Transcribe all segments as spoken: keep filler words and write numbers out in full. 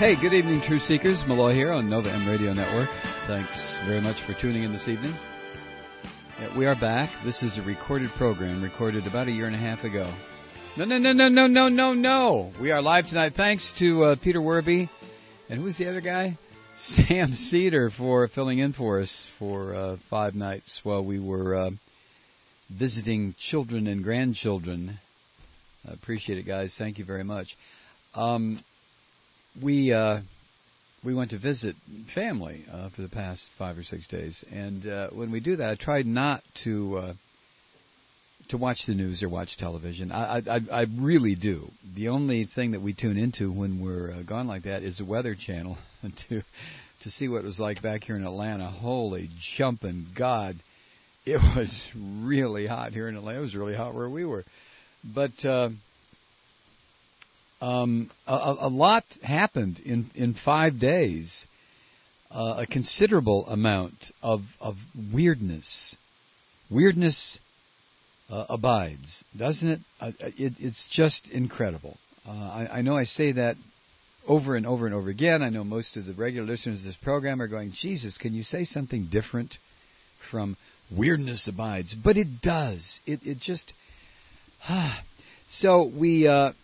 Hey, good evening, Truth Seekers. Malloy here on Nova M Radio Network. Thanks very much for tuning in this evening. Yeah, we are back. This is a recorded program, recorded about a year and a half ago. No, no, no, no, no, no, no, no. We are live tonight. Thanks to uh, Peter Werby. And who's the other guy? Sam Cedar for filling in for us for uh, five nights while we were uh, visiting children and grandchildren. I appreciate it, guys. Thank you very much. Um... We uh, we went to visit family uh, for the past five or six days, and uh, when we do that, I tried not to uh, to watch the news or watch television. I, I I really do. The only thing that we tune into when we're uh, gone like that is the Weather Channel to to see what it was like back here in Atlanta. Holy jumping God, it was really hot here in Atlanta. It was really hot where we were, but. Uh, Um, a, a lot happened in, in five days. Uh, a considerable amount of, of weirdness. Weirdness uh, abides, doesn't it? Uh, it? It's just incredible. Uh, I, I know I say that over and over and over again. I know most of the regular listeners of this program are going, Jesus, can you say something different from weirdness abides? But it does. It, it just... Ah. So we... Uh,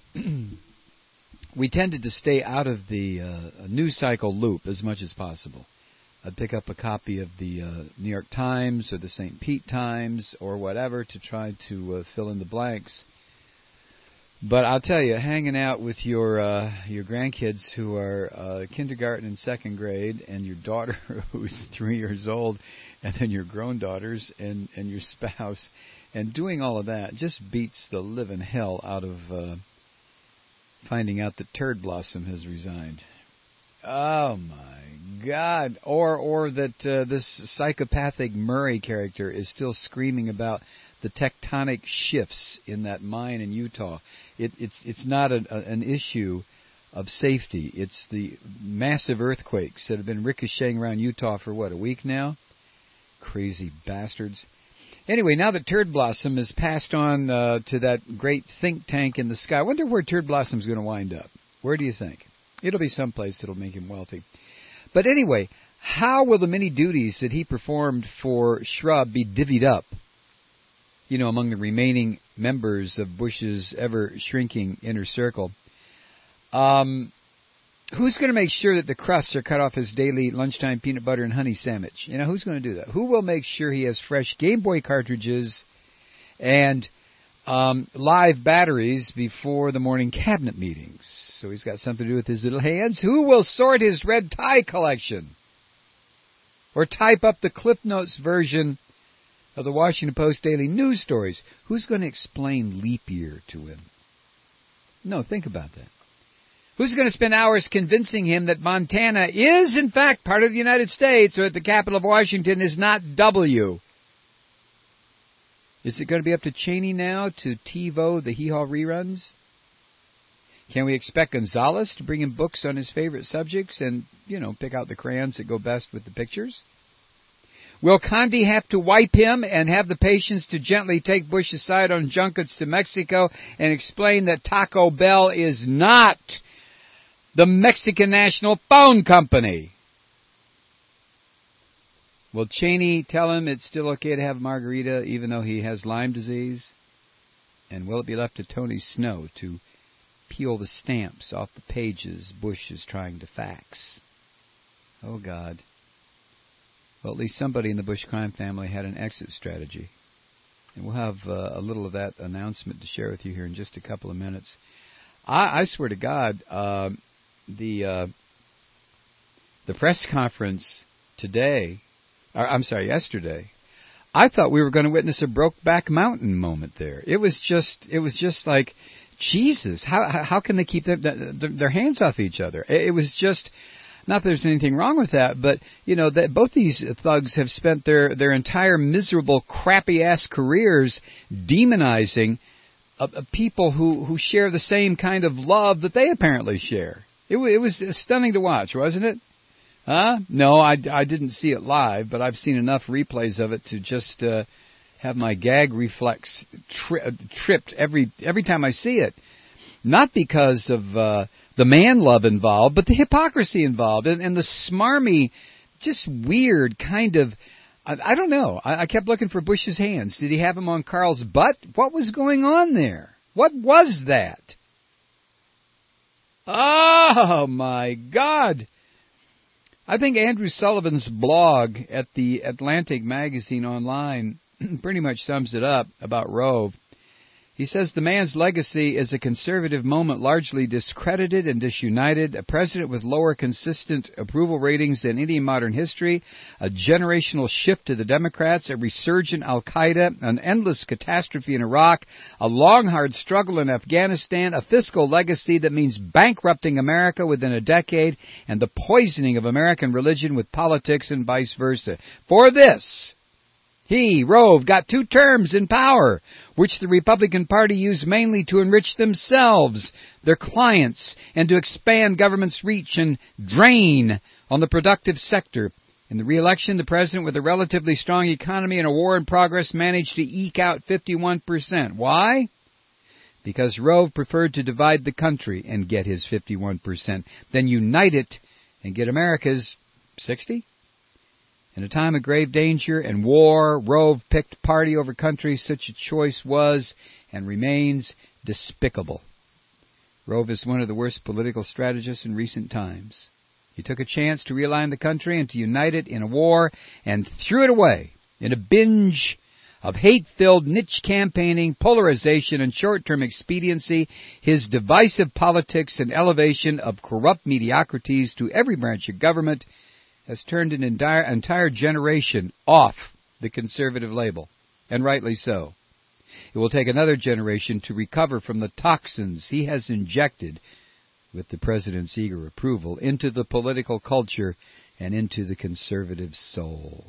We tended to stay out of the uh, news cycle loop as much as possible. I'd pick up a copy of the uh, New York Times or the Saint Pete Times or whatever to try to uh, fill in the blanks. But I'll tell you, hanging out with your uh, your grandkids who are uh, kindergarten and second grade, and your daughter who's three years old, and then your grown daughters and, and your spouse, and doing all of that just beats the living hell out of... Uh, finding out that Turd Blossom has resigned. Oh, my God. Or or that uh, this psychopathic Murray character is still screaming about the tectonic shifts in that mine in Utah. It, it's it's not a, a, an issue of safety. It's the massive earthquakes that have been ricocheting around Utah for, what, a week now? Crazy bastards. Anyway, now that Turd Blossom has passed on uh, to that great think tank in the sky, I wonder where Turd Blossom's going to wind up. Where do you think? It'll be someplace that'll make him wealthy. But anyway, how will the many duties that he performed for Shrub be divvied up, you know, among the remaining members of Bush's ever-shrinking inner circle? Um... Who's going to make sure that the crusts are cut off his daily lunchtime peanut butter and honey sandwich? You know, who's going to do that? Who will make sure he has fresh Game Boy cartridges and um, live batteries before the morning cabinet meetings? So he's got something to do with his little hands. Who will sort his red tie collection? Or type up the Cliff Notes version of the Washington Post daily news stories? Who's going to explain leap year to him? No, think about that. Who's going to spend hours convincing him that Montana is, in fact, part of the United States, or that the capital of Washington is not W? Is it going to be up to Cheney now to TiVo the Hee Haw reruns? Can we expect Gonzalez to bring him books on his favorite subjects and, you know, pick out the crayons that go best with the pictures? Will Condi have to wipe him and have the patience to gently take Bush aside on junkets to Mexico and explain that Taco Bell is not the Mexican National Phone Company? Will Cheney tell him it's still okay to have margarita even though he has Lyme disease? And will it be left to Tony Snow to peel the stamps off the pages Bush is trying to fax? Oh, God. Well, at least somebody in the Bush crime family had an exit strategy. And we'll have uh, a little of that announcement to share with you here in just a couple of minutes. I, I swear to God, uh, the uh, the press conference today, or I'm sorry, yesterday, I thought we were going to witness a Brokeback Mountain moment there. It was just, it was just like, Jesus, how how can they keep their, their hands off each other? It was just, not that there's anything wrong with that, but you know that both these thugs have spent their their entire miserable, crappy ass careers demonizing uh, uh, people who who share the same kind of love that they apparently share. It, it was stunning to watch, wasn't it? Huh? No, I, I didn't see it live, but I've seen enough replays of it to just uh, have my gag reflex tri- tripped every every time I see it. Not because of uh, the man love involved, but the hypocrisy involved, and, and the smarmy, just weird kind of, I, I don't know. I, I kept looking for Bush's hands. Did he have them on Carl's butt? What was going on there? What was that? Oh, my God. I think Andrew Sullivan's blog at the Atlantic Magazine Online pretty much sums it up about Rove. He says the man's legacy is a conservative moment largely discredited and disunited, a president with lower consistent approval ratings than any in modern history, a generational shift to the Democrats, a resurgent al-Qaeda, an endless catastrophe in Iraq, a long, hard struggle in Afghanistan, a fiscal legacy that means bankrupting America within a decade, and the poisoning of American religion with politics and vice versa. For this, he, Rove, got two terms in power, which the Republican Party used mainly to enrich themselves, their clients, and to expand government's reach and drain on the productive sector. In the re-election, the president, with a relatively strong economy and a war in progress, managed to eke out fifty-one percent. Why? Because Rove preferred to divide the country and get his fifty-one percent, then unite it and get America's sixty? In a time of grave danger and war, Rove picked party over country. Such a choice was and remains despicable. Rove is one of the worst political strategists in recent times. He took a chance to realign the country and to unite it in a war and threw it away in a binge of hate-filled niche campaigning, polarization, and short-term expediency. His divisive politics and elevation of corrupt mediocrities to every branch of government has turned an entire, entire generation off the conservative label, and rightly so. It will take another generation to recover from the toxins he has injected, with the president's eager approval, into the political culture and into the conservative soul.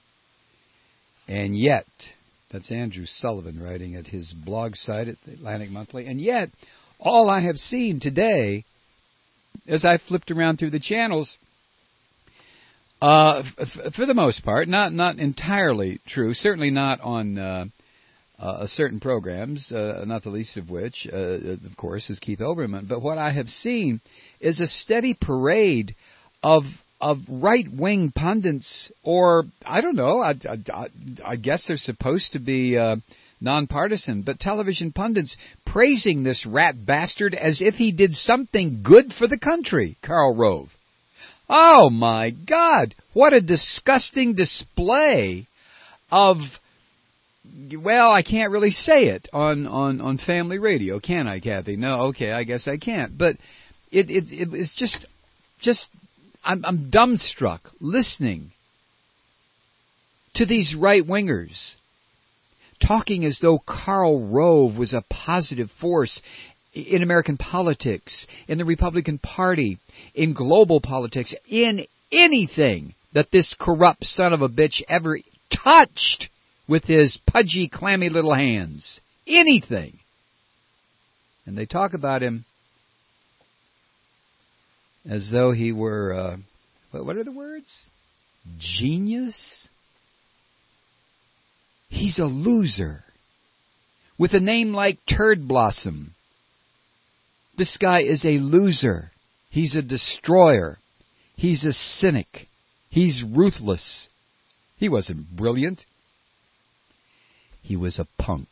And yet, that's Andrew Sullivan writing at his blog site at the Atlantic Monthly, and yet, all I have seen today, as I flipped around through the channels, Uh, f- for the most part, not not entirely true. Certainly not on uh, uh, certain programs, uh, not the least of which, uh, of course, is Keith Olbermann. But what I have seen is a steady parade of of right-wing pundits, or I don't know. I, I, I guess they're supposed to be uh, nonpartisan, but television pundits praising this rat bastard as if he did something good for the country, Karl Rove. Oh, my God, what a disgusting display of, well, I can't really say it on, on, on family radio, can I, Kathy? No, okay, I guess I can't. But it, it, it it's just, just I'm, I'm dumbstruck listening to these right-wingers talking as though Karl Rove was a positive force in American politics, in the Republican Party, in global politics, in anything that this corrupt son of a bitch ever touched with his pudgy, clammy little hands. Anything. And they talk about him as though he were, uh, what are the words? Genius? He's a loser. With a name like Turd Blossom. This guy is a loser. He's a destroyer. He's a cynic. He's ruthless. He wasn't brilliant. He was a punk.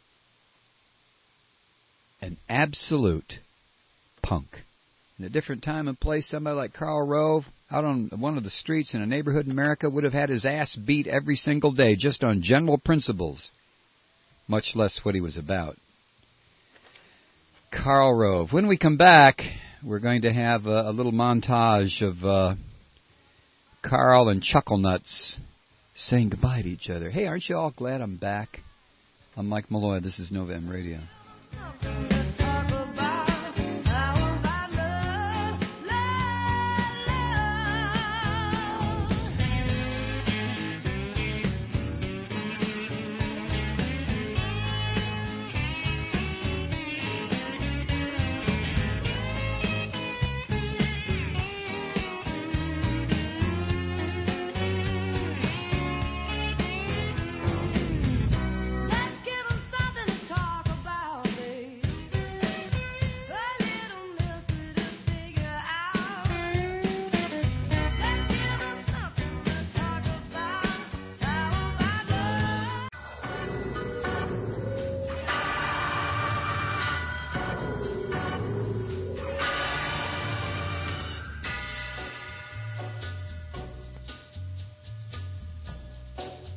An absolute punk. In a different time and place, somebody like Karl Rove, out on one of the streets in a neighborhood in America, would have had his ass beat every single day just on general principles, much less what he was about. Karl Rove. When we come back, we're going to have a, a little montage of uh, Carl and Chucklenuts saying goodbye to each other. Hey, aren't you all glad I'm back? I'm Mike Malloy. This is Nova M Radio.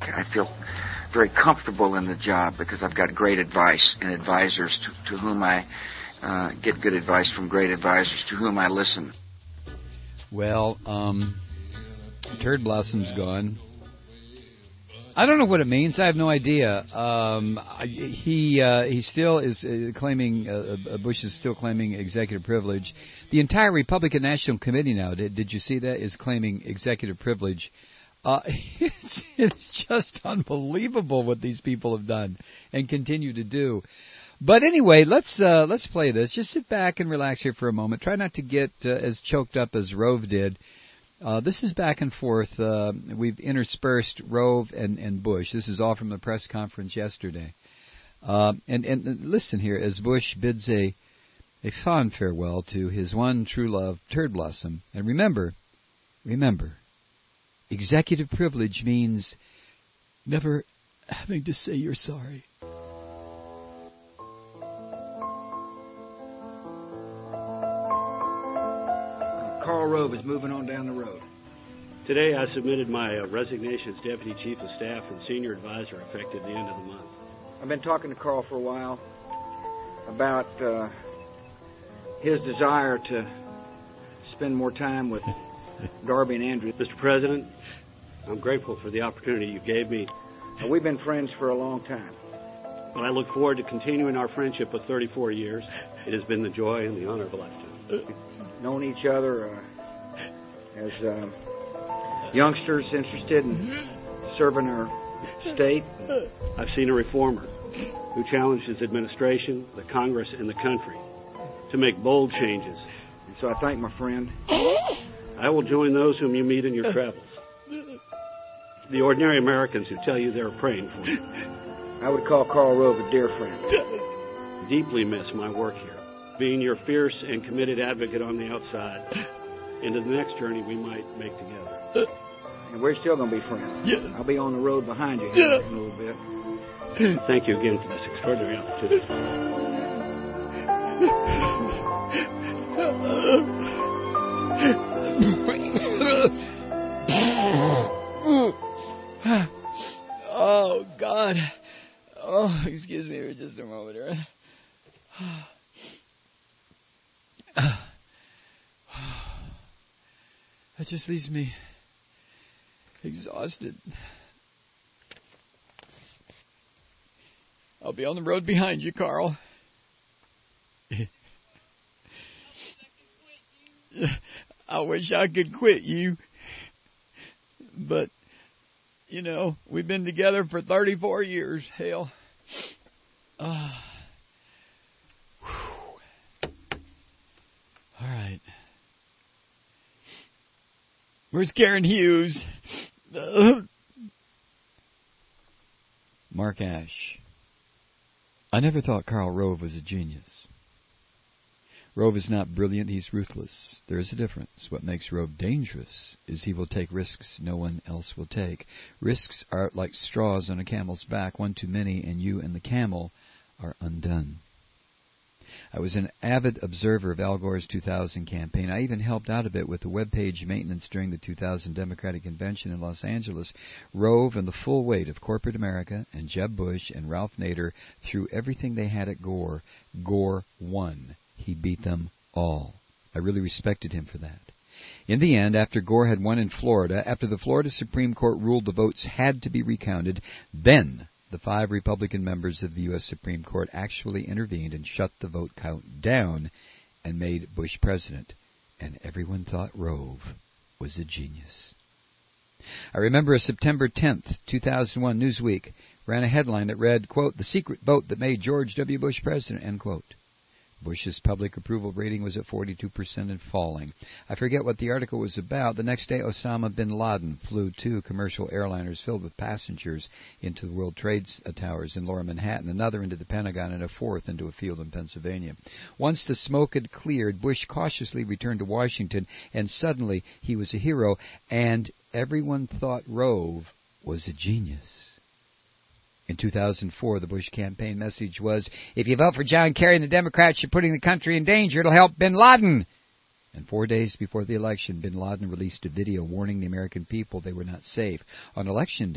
I feel very comfortable in the job because I've got great advice and advisors to, to whom I uh, get good advice from great advisors to whom I listen. Well, um, Turd Blossom's gone. I don't know what it means. I have no idea. Um, he uh, he still is uh, claiming, uh, Bush is still claiming executive privilege. The entire Republican National Committee now, did, did you see that, is claiming executive privilege. Uh, it's, it's just unbelievable what these people have done and continue to do. But anyway, let's uh, let's play this. Just sit back and relax here for a moment. Try not to get uh, as choked up as Rove did. Uh, this is back and forth. Uh, we've interspersed Rove and, and Bush. This is all from the press conference yesterday. Uh, and, and listen here, as Bush bids a, a fond farewell to his one true love, Turd Blossom. And remember, remember, executive privilege means never having to say you're sorry. Karl Rove is moving on down the road. Today I submitted my uh, resignation as Deputy Chief of Staff and Senior Advisor effective the end of the month. I've been talking to Karl for a while about uh, his desire to spend more time with Darby and Andrew. Mister President, I'm grateful for the opportunity you gave me. Uh, we've been friends for a long time. But I look forward to continuing our friendship of thirty-four years. It has been the joy and the honor of a lifetime. We've known each other uh, as uh, youngsters interested in serving our state. I've seen a reformer who challenged his administration, the Congress, and the country to make bold changes. And so I thank my friend. I will join those whom you meet in your travels. The ordinary Americans who tell you they're praying for you. I would call Karl Rove a dear friend. Deeply miss my work here, being your fierce and committed advocate on the outside, into the next journey we might make together. And we're still going to be friends. Yeah. I'll be on the road behind you here in a little bit. Thank you again for this extraordinary opportunity. Oh, God. Oh, excuse me for just a moment here. That just leaves me exhausted. I'll be on the road behind you, Karl. I wish I could quit you. But, you know, we've been together for thirty-four years. Hell. Uh, All right. Where's Karen Hughes? Uh, Mark Ash. I never thought Karl Rove was a genius. Rove is not brilliant, he's ruthless. There is a difference. What makes Rove dangerous is he will take risks no one else will take. Risks are like straws on a camel's back, one too many, and you and the camel are undone. I was an avid observer of Al Gore's two thousand campaign. I even helped out a bit with the web page maintenance during the two thousand Democratic Convention in Los Angeles. Rove and the full weight of corporate America and Jeb Bush and Ralph Nader threw everything they had at Gore. Gore won. He beat them all. I really respected him for that. In the end, after Gore had won in Florida, after the Florida Supreme Court ruled the votes had to be recounted, then the five Republican members of the U S Supreme Court actually intervened and shut the vote count down and made Bush president. And everyone thought Rove was a genius. I remember a September tenth, two thousand one Newsweek ran a headline that read, quote, "The secret vote that made George W. Bush president," end quote. Bush's public approval rating was at forty-two percent and falling. I forget what the article was about. The next day, Osama bin Laden flew two commercial airliners filled with passengers into the World Trade Towers in Lower Manhattan, another into the Pentagon, and a fourth into a field in Pennsylvania. Once the smoke had cleared, Bush cautiously returned to Washington, and suddenly he was a hero, and everyone thought Rove was a genius. In two thousand four, the Bush campaign message was, "If you vote for John Kerry and the Democrats, you're putting the country in danger. It'll help bin Laden." And four days before the election, bin Laden released a video warning the American people they were not safe. On Election Day,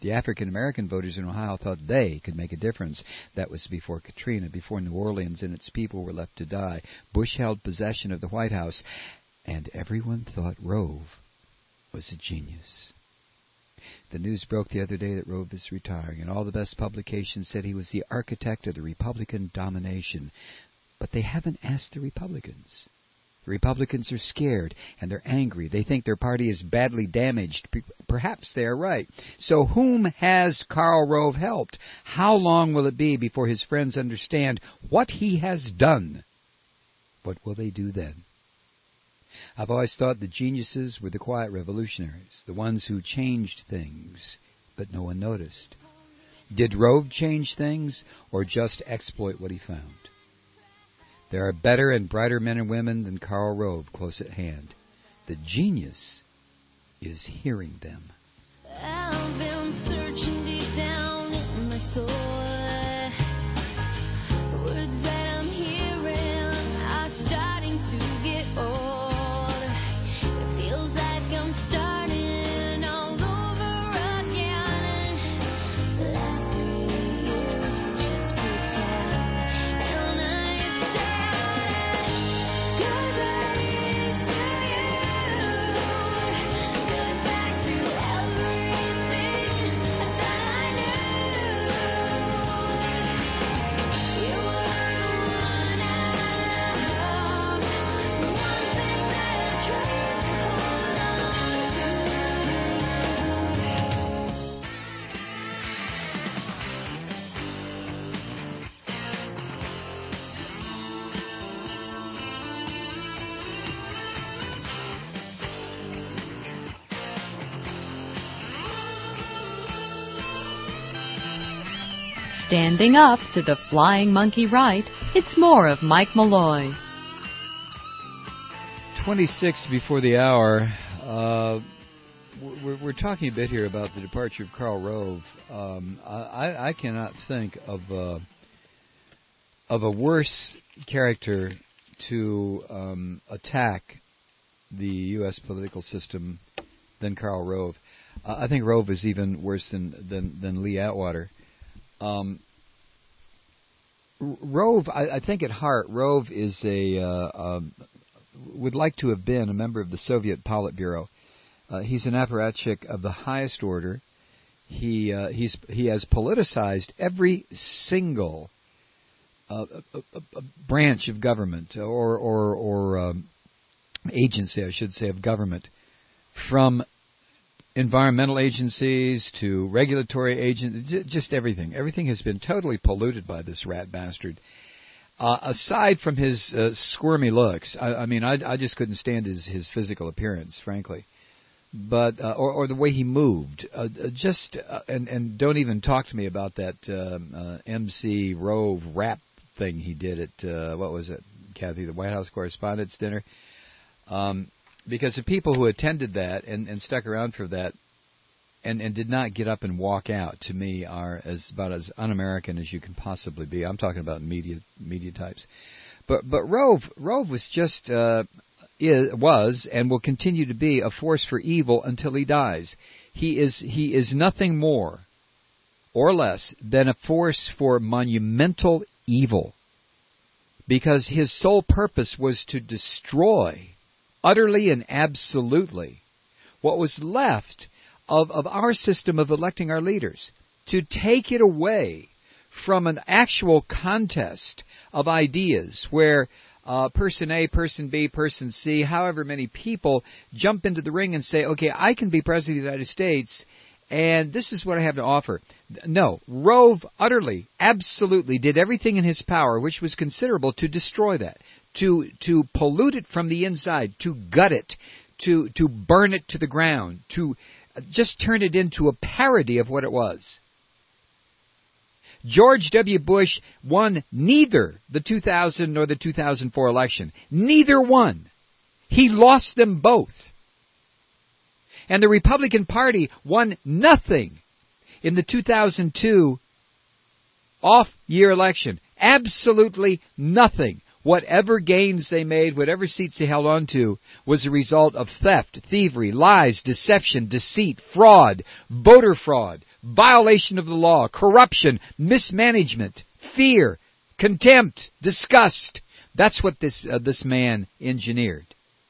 The African-American voters in Ohio thought they could make a difference. That was before Katrina, before New Orleans and its people were left to die. Bush held possession of the White House, and everyone thought Rove was a genius. The news broke the other day that Rove is retiring, and all the best publications said he was the architect of the Republican domination. But they haven't asked the Republicans. The Republicans are scared, and they're angry. They think their party is badly damaged. Perhaps they are right. So whom has Karl Rove helped? How long will it be before his friends understand what he has done? What will they do then? I've always thought the geniuses were the quiet revolutionaries, the ones who changed things, but no one noticed. Did Rove change things, or just exploit what he found? There are better and brighter men and women than Karl Rove close at hand. The genius is hearing them. I've been searching deep down in my soul. The words that I'm hearing are starting to get old. It feels like I'm starting all over again. The last three years were just pretend. And I said goodbye to you. Goodbye to everything that I knew. You were the one I loved, the one thing that I tried to hold on to. Standing up to the flying monkey right, it's more of Mike Malloy. twenty-six before the hour. Uh, we're, we're talking a bit here about the departure of Karl Rove. Um, I, I cannot think of a, of a worse character to um, attack the U S political system than Karl Rove. Uh, I think Rove is even worse than, than, than Lee Atwater. Um, Rove, I, I think at heart, Rove is a uh, um, would like to have been a member of the Soviet Politburo. Uh, he's an apparatchik of the highest order. He uh, he's he has politicized every single uh, uh, uh, branch of government or or or um, agency, I should say, of government, from environmental agencies to regulatory agencies, just everything. Everything has been totally polluted by this rat bastard. Uh, aside from his uh, squirmy looks, I, I mean, I, I just couldn't stand his, his physical appearance, frankly. But uh, or, or the way he moved, uh, just uh, and and don't even talk to me about that um, uh, M C Rove rap thing he did at uh, what was it, Kathy, the White House Correspondents' Dinner. Um, Because the people who attended that and, and stuck around for that and, and did not get up and walk out, to me, are as about as un-American as you can possibly be. I'm talking about media media types. But but Rove Rove was just uh, is, was and will continue to be a force for evil until he dies. He is he is nothing more or less than a force for monumental evil, because his sole purpose was to destroy utterly and absolutely what was left of, of our system of electing our leaders, to take it away from an actual contest of ideas where uh, person A, person B, person C, however many people jump into the ring and say, okay, I can be President of the United States, and this is what I have to offer. No, Rove utterly, absolutely did everything in his power, which was considerable, to destroy that. To to pollute it from the inside, to gut it, to to burn it to the ground, to just turn it into a parody of what it was. George W. Bush won neither the two thousand nor the two thousand four election. Neither one. He lost them both. And the Republican Party won nothing in the two thousand two off-year election. Absolutely nothing. Whatever gains they made, whatever seats they held on to, was a result of theft, thievery, lies, deception, deceit, fraud, voter fraud, violation of the law, corruption, mismanagement, fear, contempt, disgust. That's what this uh, this man engineered.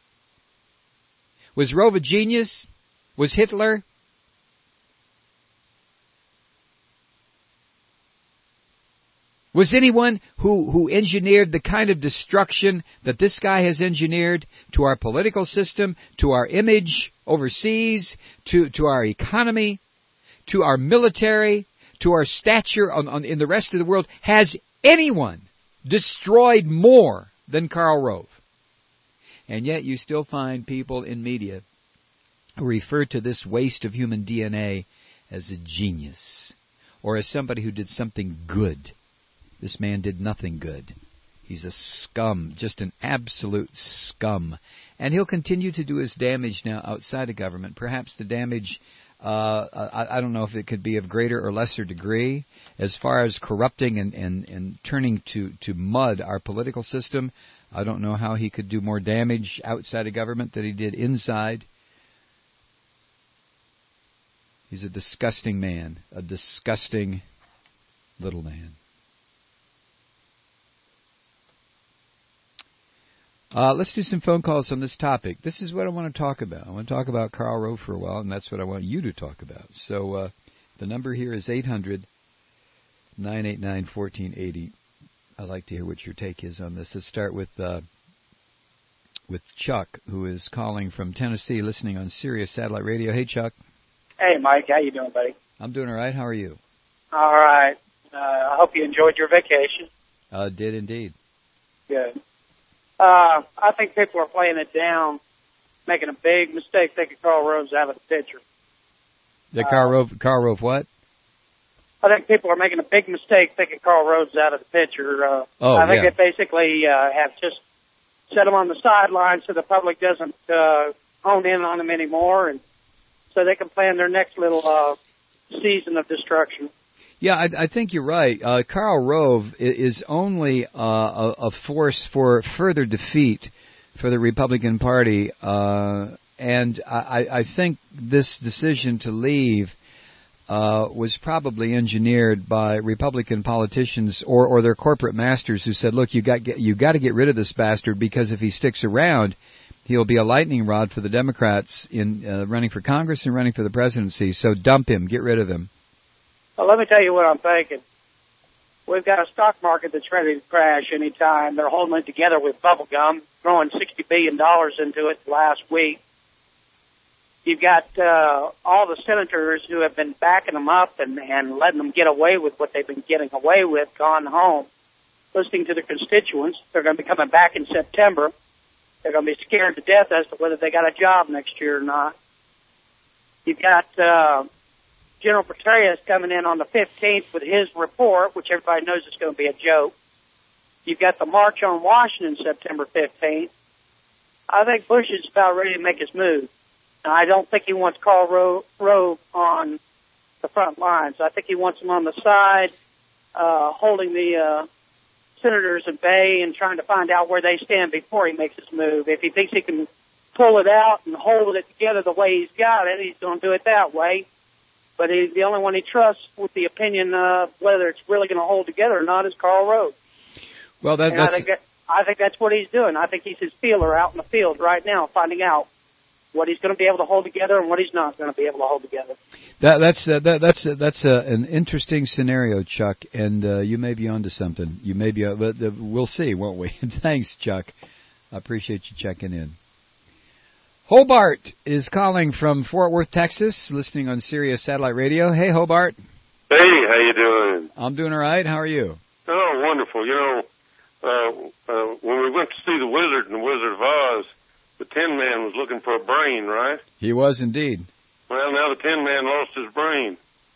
Was Rove a genius? Was Hitler? Was anyone who, who engineered the kind of destruction that this guy has engineered to our political system, to our image overseas, to, to our economy, to our military, to our stature on, on, in the rest of the world, has anyone destroyed more than Karl Rove? And yet you still find people in media who refer to this waste of human D N A as a genius, or as somebody who did something good. This man did nothing good. He's a scum, just an absolute scum. And he'll continue to do his damage now outside of government. Perhaps the damage, uh, I, I don't know if it could be of greater or lesser degree. As far as corrupting and, and, and turning to, to mud our political system, I don't know how he could do more damage outside of government than he did inside. He's a disgusting man, a disgusting little man. Uh, let's do some phone calls on this topic. This is what I want to talk about. I want to talk about Karl Rove for a while, and that's what I want you to talk about. So uh, the number here is eight hundred, nine eight nine, one four eight zero. I'd like to hear what your take is on this. Let's start with uh, with Chuck, who is calling from Tennessee, listening on Sirius Satellite Radio. Hey, Chuck. Hey, Mike. How you doing, buddy? I'm doing all right. How are you? All right. Uh, I hope you enjoyed your vacation. Uh, did indeed. Good. Uh, I think people are playing it down, making a big mistake thinking Karl Rove's out of the picture. The Karl Rove, Karl Rove what? I think people are making a big mistake thinking Karl Rove's out of the picture. Uh, oh, I think yeah. they basically uh, have just set him on the sidelines so the public doesn't uh, hone in on him anymore, and so they can plan their next little uh, season of destruction. Yeah, I, I think you're right. Uh, Karl Rove is only uh, a, a force for further defeat for the Republican Party, uh, and I, I think this decision to leave uh, was probably engineered by Republican politicians or, or their corporate masters who said, "Look, you got you got to get rid of this bastard because if he sticks around, he'll be a lightning rod for the Democrats in uh, running for Congress and running for the presidency. So dump him, get rid of him." Well, let me tell you what I'm thinking. We've got a stock market that's ready to crash any time. They're holding it together with bubble gum, throwing sixty billion dollars into it last week. You've got uh, all the senators who have been backing them up and, and letting them get away with what they've been getting away with, gone home, listening to their constituents. They're going to be coming back in September. They're going to be scared to death as to whether they got a job next year or not. You've got uh, General Petraeus coming in on the fifteenth with his report, which everybody knows is going to be a joke. You've got the March on Washington September fifteenth. I think Bush is about ready to make his move. Now, I don't think he wants Karl Rove, Rove on the front lines. I think he wants him on the side, uh, holding the uh, senators at bay and trying to find out where they stand before he makes his move. If he thinks he can pull it out and hold it together the way he's got it, he's going to do it that way. But he's the only one he trusts with the opinion of whether it's really going to hold together or not is Karl Rove. Well, that, that's... I think, that, I think that's what he's doing. I think he's his feeler out in the field right now, finding out what he's going to be able to hold together and what he's not going to be able to hold together. That, that's uh, that, that's uh, that's uh, an interesting scenario, Chuck, and uh, you may be onto something. You may be, uh, but uh, we'll see, won't we? Thanks, Chuck. I appreciate you checking in. Hobart is calling from Fort Worth, Texas, listening on Sirius Satellite Radio. Hey, Hobart. Hey, how you doing? I'm doing all right. How are you? Oh, wonderful. You know, uh, uh, when we went to see The Wizard in The Wizard of Oz, the Tin Man was looking for a brain, right? He was indeed. Well, now the Tin Man lost his brain.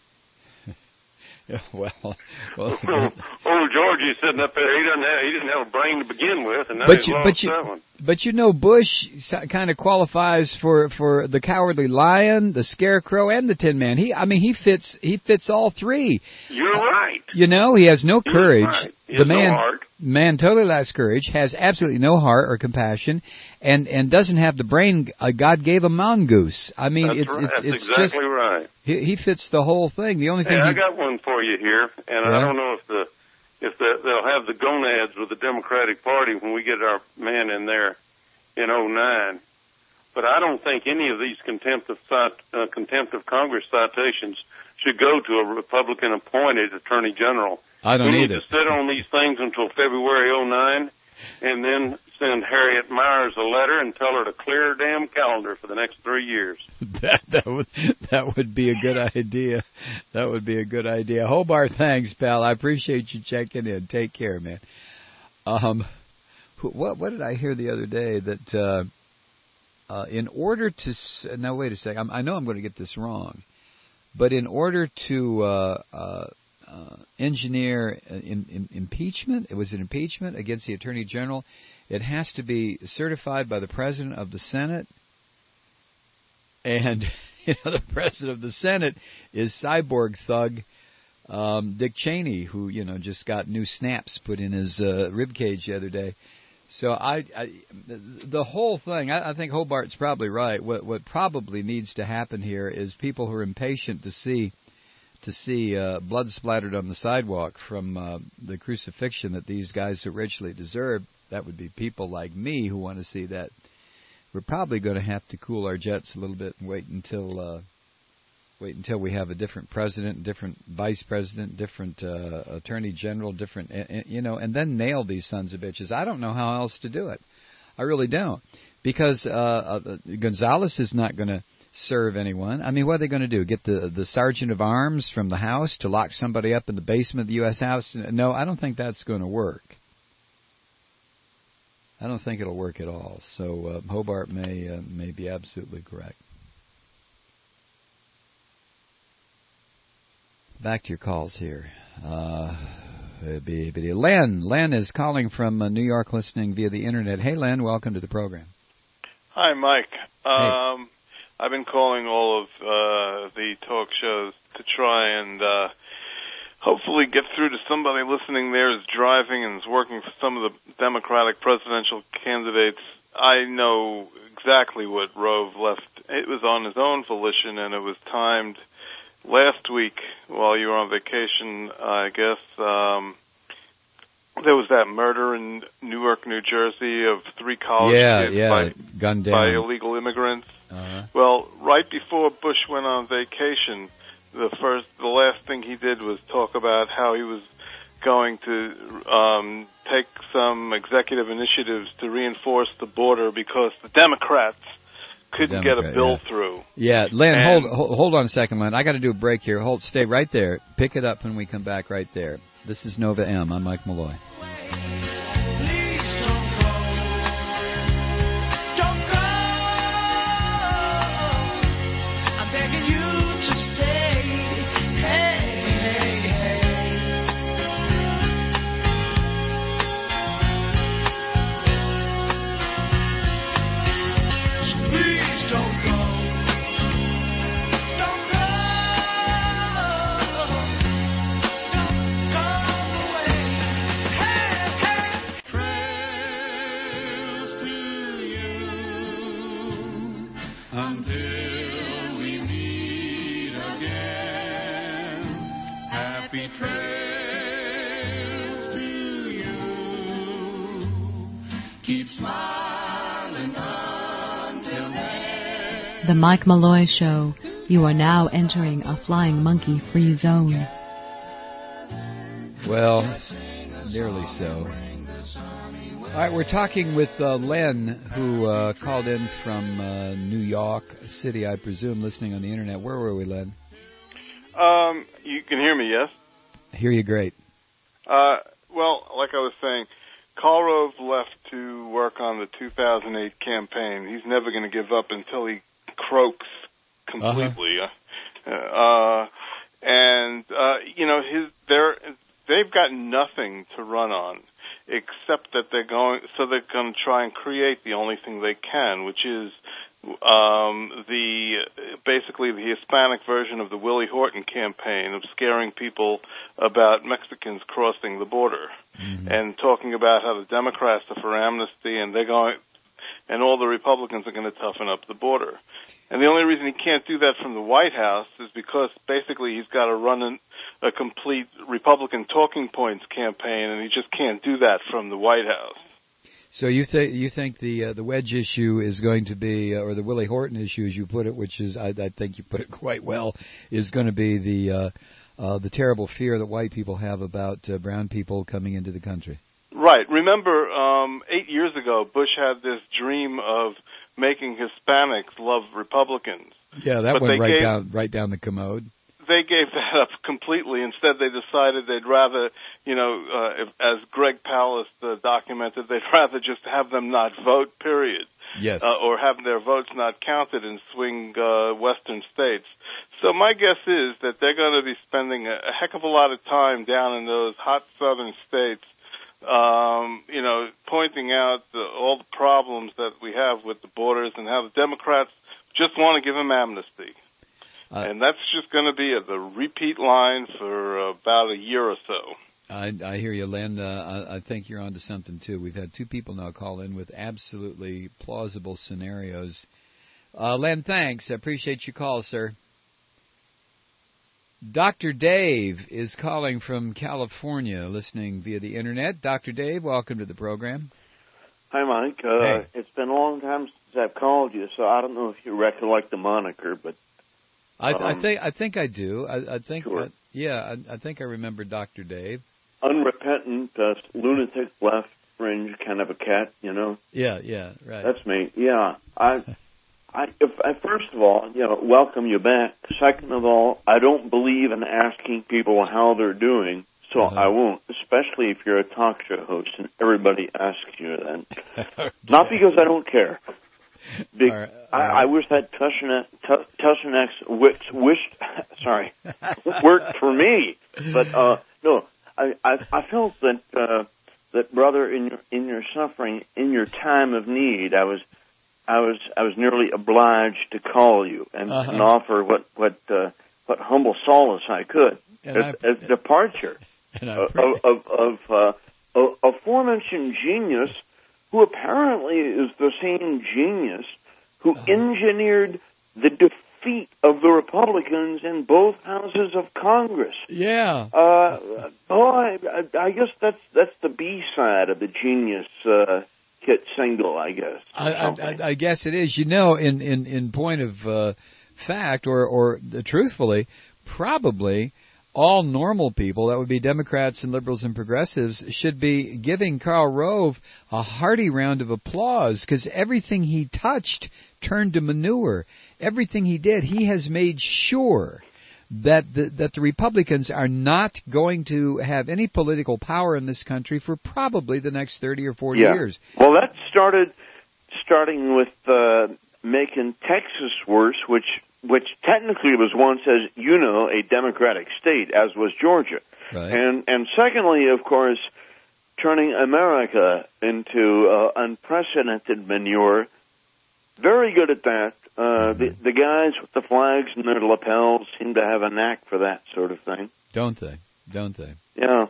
Yeah, well, well old Georgie sitting up there, he doesn't have, he didn't have a brain to begin with, and now but he's you, lost but you, that one. But you know, Bush kind of qualifies for, for the Cowardly Lion, the Scarecrow, and the Tin Man. He, I mean, he fits he fits all three. You're uh, right. You know, he has no courage. Right. He the has man, no heart. man totally lacks courage, has absolutely no heart or compassion, and, and doesn't have the brain uh, God gave a mongoose. I mean, That's it's right. it's That's it's exactly just right. he, he fits the whole thing. The only thing Hey, he, I got one for you here, and Yeah. I don't know if the if the, they'll have the gonads with the Democratic Party when we get our man in there in oh nine. But I don't think any of these contempt of cit- uh, contempt of Congress citations should go to a Republican-appointed Attorney General. I don't we need either. to sit on these things until February oh nine, and then send Harriet Myers a letter and tell her to clear her damn calendar for the next three years. that that would that would be a good idea. That would be a good idea. Hobart, thanks, pal. I appreciate you checking in. Take care, man. Um, what what did I hear the other day that uh, uh, in order to s- now wait a second. I'm, I know I'm going to get this wrong, but in order to uh, uh, uh, engineer in, in, impeachment, it was an impeachment against the Attorney General. It has to be certified by the President of the Senate. And, you know, the President of the Senate is cyborg thug um, Dick Cheney, who, you know, just got new snaps put in his uh, rib cage the other day. So I, I the whole thing, I, I think Hobart's probably right. What what probably needs to happen here is people who are impatient to see to see uh, blood splattered on the sidewalk from uh, the crucifixion that these guys so richly deserve. That would be people like me who want to see that. We're probably going to have to cool our jets a little bit and wait until uh, wait until we have a different president, different vice president, different uh, attorney general, different uh, you know, and then nail these sons of bitches. I don't know how else to do it. I really don't, because uh, uh, Gonzalez is not going to serve anyone. I mean, what are they going to do? Get the the sergeant of arms from the House to lock somebody up in the basement of the U S House? No, I don't think that's going to work. I don't think it'll work at all. So uh, Hobart may uh, may be absolutely correct. Back to your calls here. Uh, Len, Len is calling from uh, New York, listening via the internet. Hey, Len, welcome to the program. Hi, Mike. Hey. Um, I've been calling all of uh, the talk shows to try and uh, hopefully get through to somebody listening there who's driving and is working for some of the Democratic presidential candidates. I know exactly what Rove left. It was on his own volition, and it was timed last week while you were on vacation, I guess. Um, there was that murder in Newark, New Jersey of three college yeah, kids yeah, by, gunned down by illegal immigrants. Uh-huh. Well, right before Bush went on vacation, the first, the last thing he did was talk about how he was going to um, take some executive initiatives to reinforce the border because the Democrats couldn't Democrat, get a bill yeah. through. Yeah, Len, And- hold, hold hold on a second, Len. I got to do a break here. Hold, stay right there. Pick it up when we come back. Right there. This is Nova M. I'm Mike Malloy. Until we meet again, happy trails to you. Keep smiling until then. The Mike Malloy Show. You are now entering a flying monkey free zone. Well, nearly so. All right, we're talking with uh, Len, who uh, called in from uh, New York City, I presume, listening on the internet. Where were we, Len? Um, you can hear me, yes? I hear you great. Uh, well, like I was saying, Karl Rove left to work on the two thousand eight campaign. He's never going to give up until he croaks completely. Uh-huh. Uh, and, uh, you know, his they're, they've got nothing to run on, except that they're going, so they're going to try and create the only thing they can, which is um, the basically the Hispanic version of the Willie Horton campaign of scaring people about Mexicans crossing the border, mm-hmm. and talking about how the Democrats are for amnesty and they're going, and all the Republicans are going to toughen up the border. And the only reason he can't do that from the White House is because basically he's got to run an, a complete Republican talking points campaign, and he just can't do that from the White House. So you think you think the uh, the wedge issue is going to be, uh, or the Willie Horton issue, as you put it, which is I, I think you put it quite well, is going to be the uh, uh, the terrible fear that white people have about uh, brown people coming into the country. Right. Remember, um, eight years ago, Bush had this dream of making Hispanics love Republicans. Yeah, that but went right gave, down right down the commode. They gave that up completely. Instead, they decided they'd rather, you know, uh, if, as Greg Palast uh, documented, they'd rather just have them not vote, period. Yes. Uh, or have their votes not counted in swing uh, western states. So my guess is that they're going to be spending a, a heck of a lot of time down in those hot southern states, um, you know, pointing out the, all the problems that we have with the borders and how the Democrats just want to give them amnesty. Uh, and that's just going to be a, the repeat line for uh, about a year or so. I, I hear you, Len. Uh, I, I think you're onto something, too. We've had two people now call in with absolutely plausible scenarios. Uh, Len, thanks. I appreciate your call, sir. Doctor Dave is calling from California, listening via the Internet. Doctor Dave, welcome to the program. Hi, Mike. Uh, hey. It's been a long time since I've called you, so I don't know if you recollect the moniker, but... I, um, I think I think I do. I, I think, sure. uh, yeah, I, I think I remember Doctor Dave. Unrepentant, uh, lunatic, left fringe kind of a cat, you know. Yeah, yeah, right. That's me. Yeah, I, I, if, I. First of all, you know, welcome you back. Second of all, I don't believe in asking people how they're doing, so uh-huh. I won't. Especially if you're a talk show host and everybody asks you then. Okay. Not because I don't care. Big, all right, all right. I, I wish that Tussinex wish, wished, sorry, worked for me. But uh, no, I, I I felt that uh, that brother, in your in your suffering, in your time of need, I was I was I was nearly obliged to call you and, uh-huh. and offer what what uh, what humble solace I could and as, I, as departure of of, of uh, a aforementioned genius, who apparently is the same genius who uh-huh. engineered the defeat of the Republicans in both houses of Congress. Yeah. Uh, oh, I, I guess that's that's the B side of the Genius uh, hit single, I guess. I, I, I guess it is. You know, in in in point of uh, fact, or or uh, truthfully, probably all normal people, that would be Democrats and liberals and progressives, should be giving Karl Rove a hearty round of applause, because everything he touched turned to manure. Everything he did, he has made sure that the, that the Republicans are not going to have any political power in this country for probably the next thirty or forty yeah. years. Well, that started starting with uh, making Texas worse, which which technically was once, as you know, a Democratic state, as was Georgia. Right. And and secondly, of course, turning America into uh, unprecedented manure. Very good at that. Uh, mm-hmm. the, the guys with the flags and their lapels seem to have a knack for that sort of thing. Don't they? Don't they? Yeah.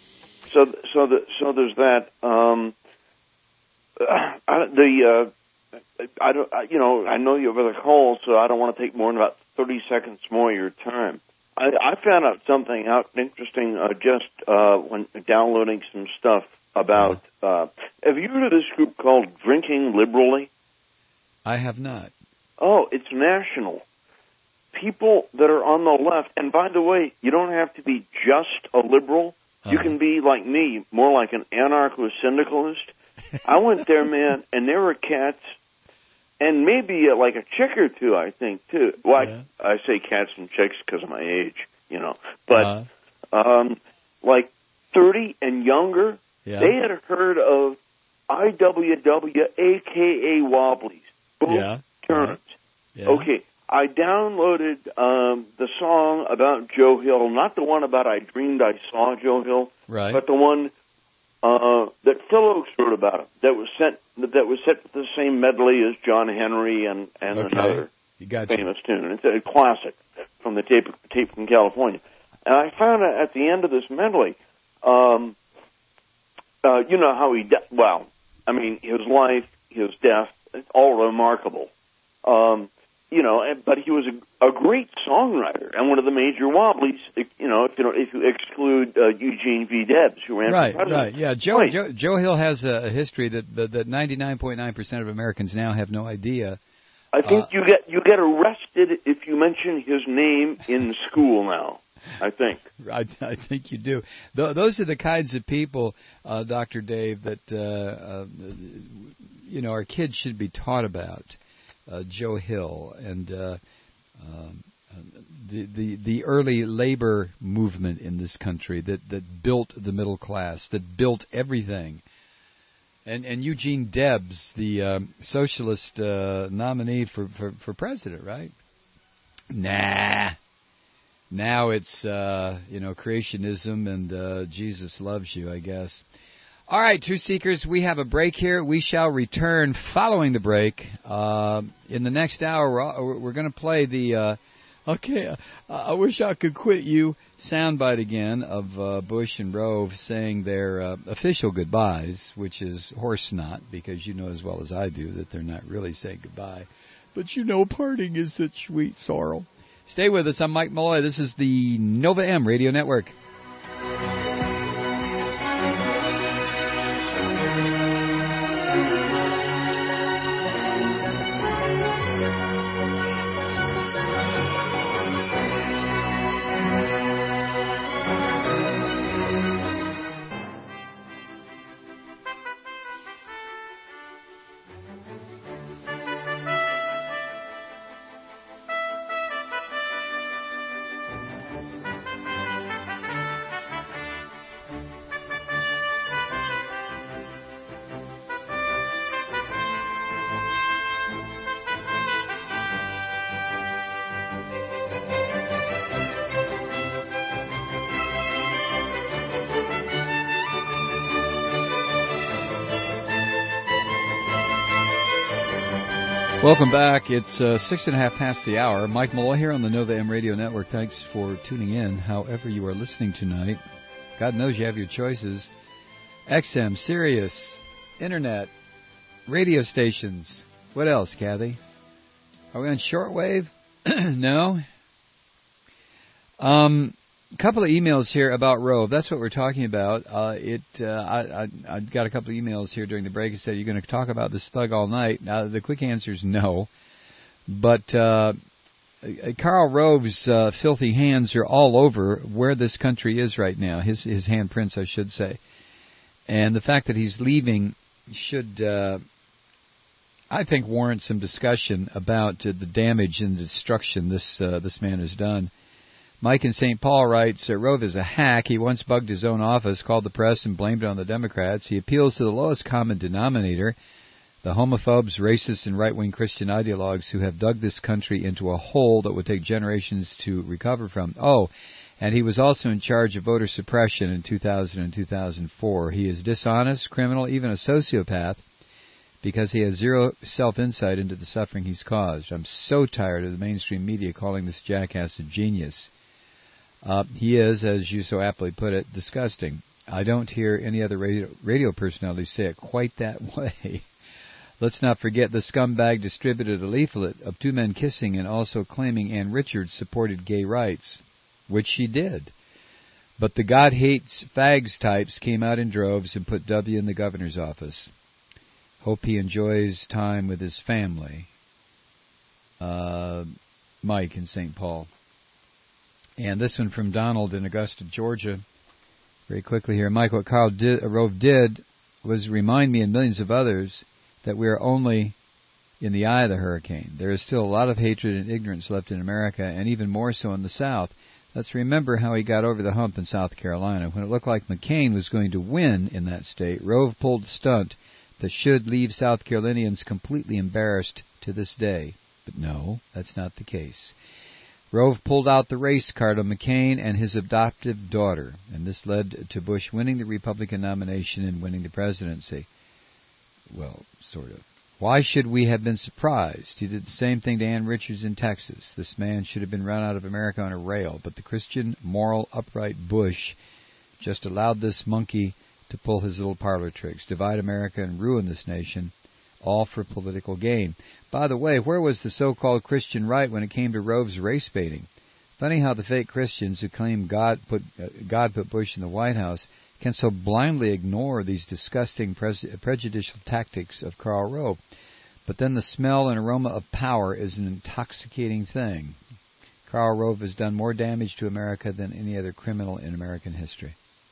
So so the, so there's that. Um, uh, the uh, I don't, I, you know, I know you over the call, so I don't want to take more than about thirty seconds more of your time. I, I found out something out interesting uh, just uh, when downloading some stuff about. Uh, have you heard of this group called Drinking Liberally? I have not. Oh, it's national. People that are on the left, and by the way, you don't have to be just a liberal. Uh-huh. You can be like me, more like an anarcho-syndicalist. I went there, man, and there were cats, and maybe uh, like a chick or two, I think, too. Well, yeah. I, I say cats and chicks because of my age, you know. But, uh-huh. um, like thirty and younger, yeah. they had heard of I W W, a k a. Wobblies. Both yeah. terms. Right. Yeah. Okay, I downloaded um, the song about Joe Hill, not the one about I Dreamed I Saw Joe Hill, right. but the one uh, that Phil Oakes wrote about him, that was sent that was set with the same medley as John Henry and, and okay. another. Gotcha. famous tune. It's a classic from the tape, tape from California. And I found out at the end of this medley, um, uh, you know how he, de- well, I mean, his life, his death, it's all remarkable. Um, you know, and, but he was a, a great songwriter and one of the major wobblies, you know, if you, know, if you exclude uh, Eugene V. Debs, who ran right, for president. Right, yeah. Joe, Right. Joe, Joe Hill has a, a history that that that ninety-nine point nine percent of Americans now have no idea. I think Uh, you get you get arrested if you mention his name in school now. I think. I, I think you do. Th- those are the kinds of people, uh, Doctor Dave, that uh, uh, you know our kids should be taught about. Uh, Joe Hill and uh, um, uh, the, the the early labor movement in this country that, that built the middle class, that built everything. And and Eugene Debs, the um, socialist uh, nominee for, for, for president, right? Nah. Now it's, uh, you know, creationism and uh, Jesus loves you, I guess. All right, Truth Seekers, we have a break here. We shall return following the break. Uh, in the next hour, we're, we're going to play the, uh, okay, uh, I wish I could quit you soundbite again of uh, Bush and Rove saying their uh, official goodbyes, which is horse snot, because you know as well as I do that they're not really saying goodbye. But you know parting is such sweet sorrow. Stay with us. I'm Mike Malloy. This is the Nova M Radio Network. Welcome back. It's uh, six and a half past the hour. Mike Malloy here on the Nova M Radio Network. Thanks for tuning in, however you are listening tonight. God knows you have your choices. X M, Sirius, Internet, radio stations. What else, Kathy? Are we on shortwave? No? Um... A couple of emails here about Rove. That's what we're talking about. Uh, it. Uh, I, I, I got a couple of emails here during the break and said, you're going to talk about this thug all night. Now, the quick answer is no. But uh, Karl Rove's uh, filthy hands are all over where this country is right now, his, his handprints, I should say. And the fact that he's leaving should, uh, I think, warrant some discussion about uh, the damage and destruction this uh, this man has done. Mike in Saint Paul writes, Rove is a hack. He once bugged his own office, called the press, and blamed it on the Democrats. He appeals to the lowest common denominator, the homophobes, racists, and right-wing Christian ideologues who have dug this country into a hole that would take generations to recover from. Oh, and he was also in charge of voter suppression in two thousand and two thousand four. He is dishonest, criminal, even a sociopath, because he has zero self-insight into the suffering he's caused. I'm so tired of the mainstream media calling this jackass a genius. Uh, he is, as you so aptly put it, disgusting. I don't hear any other radio, radio personality say it quite that way. Let's not forget the scumbag distributed a leaflet of two men kissing and also claiming Ann Richards supported gay rights, which she did. But the God hates fags types came out in droves and put W in the governor's office. Hope he enjoys time with his family. Uh, Mike in Saint Paul. And this one from Donald in Augusta, Georgia. Very quickly here. Mike, what Karl did, uh, Rove did was remind me and millions of others that we are only in the eye of the hurricane. There is still a lot of hatred and ignorance left in America, and even more so in the South. Let's remember how he got over the hump in South Carolina. When it looked like McCain was going to win in that state, Rove pulled a stunt that should leave South Carolinians completely embarrassed to this day. But no, that's not the case. Rove pulled out the race card on McCain and his adoptive daughter, and this led to Bush winning the Republican nomination and winning the presidency. Well, sort of. Why should we have been surprised? He did the same thing to Ann Richards in Texas. This man should have been run out of America on a rail, but the Christian, moral, upright Bush just allowed this monkey to pull his little parlor tricks, divide America and ruin this nation, all for political gain. By the way, where was the so-called Christian right when it came to Rove's race baiting? Funny how the fake Christians who claim God put uh, God put Bush in the White House can so blindly ignore these disgusting pres- prejudicial tactics of Karl Rove. But then the smell and aroma of power is an intoxicating thing. Karl Rove has done more damage to America than any other criminal in American history.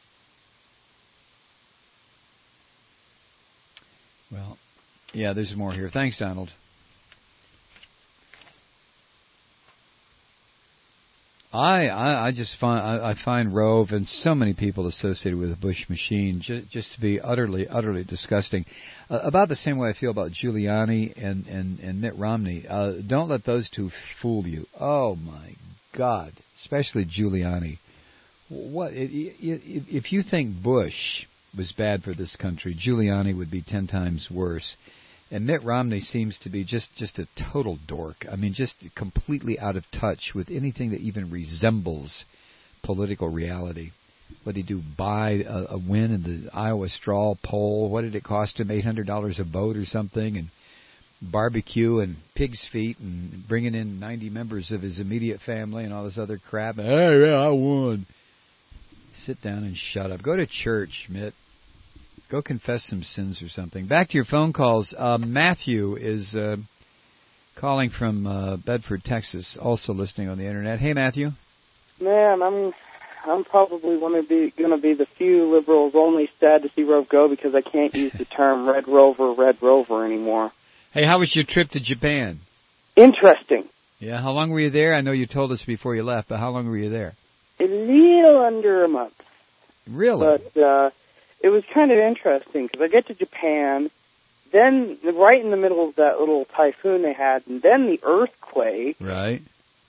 Well, yeah, there's more here. Thanks, Donald. I, I, I just find I, I find Rove and so many people associated with the Bush machine just, just to be utterly, utterly disgusting. Uh, about the same way I feel about Giuliani and, and, and Mitt Romney. Uh, don't let those two fool you. Oh my God, especially Giuliani. What it, it, if you think Bush was bad for this country, Giuliani would be ten times worse. And Mitt Romney seems to be just, just a total dork. I mean, just completely out of touch with anything that even resembles political reality. What did he do, buy a, a win in the Iowa straw poll? What did it cost him, eight hundred dollars a vote or something? And barbecue and pig's feet and bringing in ninety members of his immediate family and all this other crap. Hey, yeah, I won. Sit down and shut up. Go to church, Mitt. Go confess some sins or something. Back to your phone calls. Uh, Matthew is uh, calling from uh, Bedford, Texas, also listening on the Internet. Hey, Matthew. Man, I'm I'm probably one of the going to be the few liberals only sad to see Rove go because I can't use the term Red Rover, Red Rover anymore. Hey, how was your trip to Japan? Interesting. Yeah, how long were you there? I know you told us before you left, but how long were you there? A little under a month. Really? But uh, it was kind of interesting because I get to Japan, then right in the middle of that little typhoon they had, and then the earthquake. Right.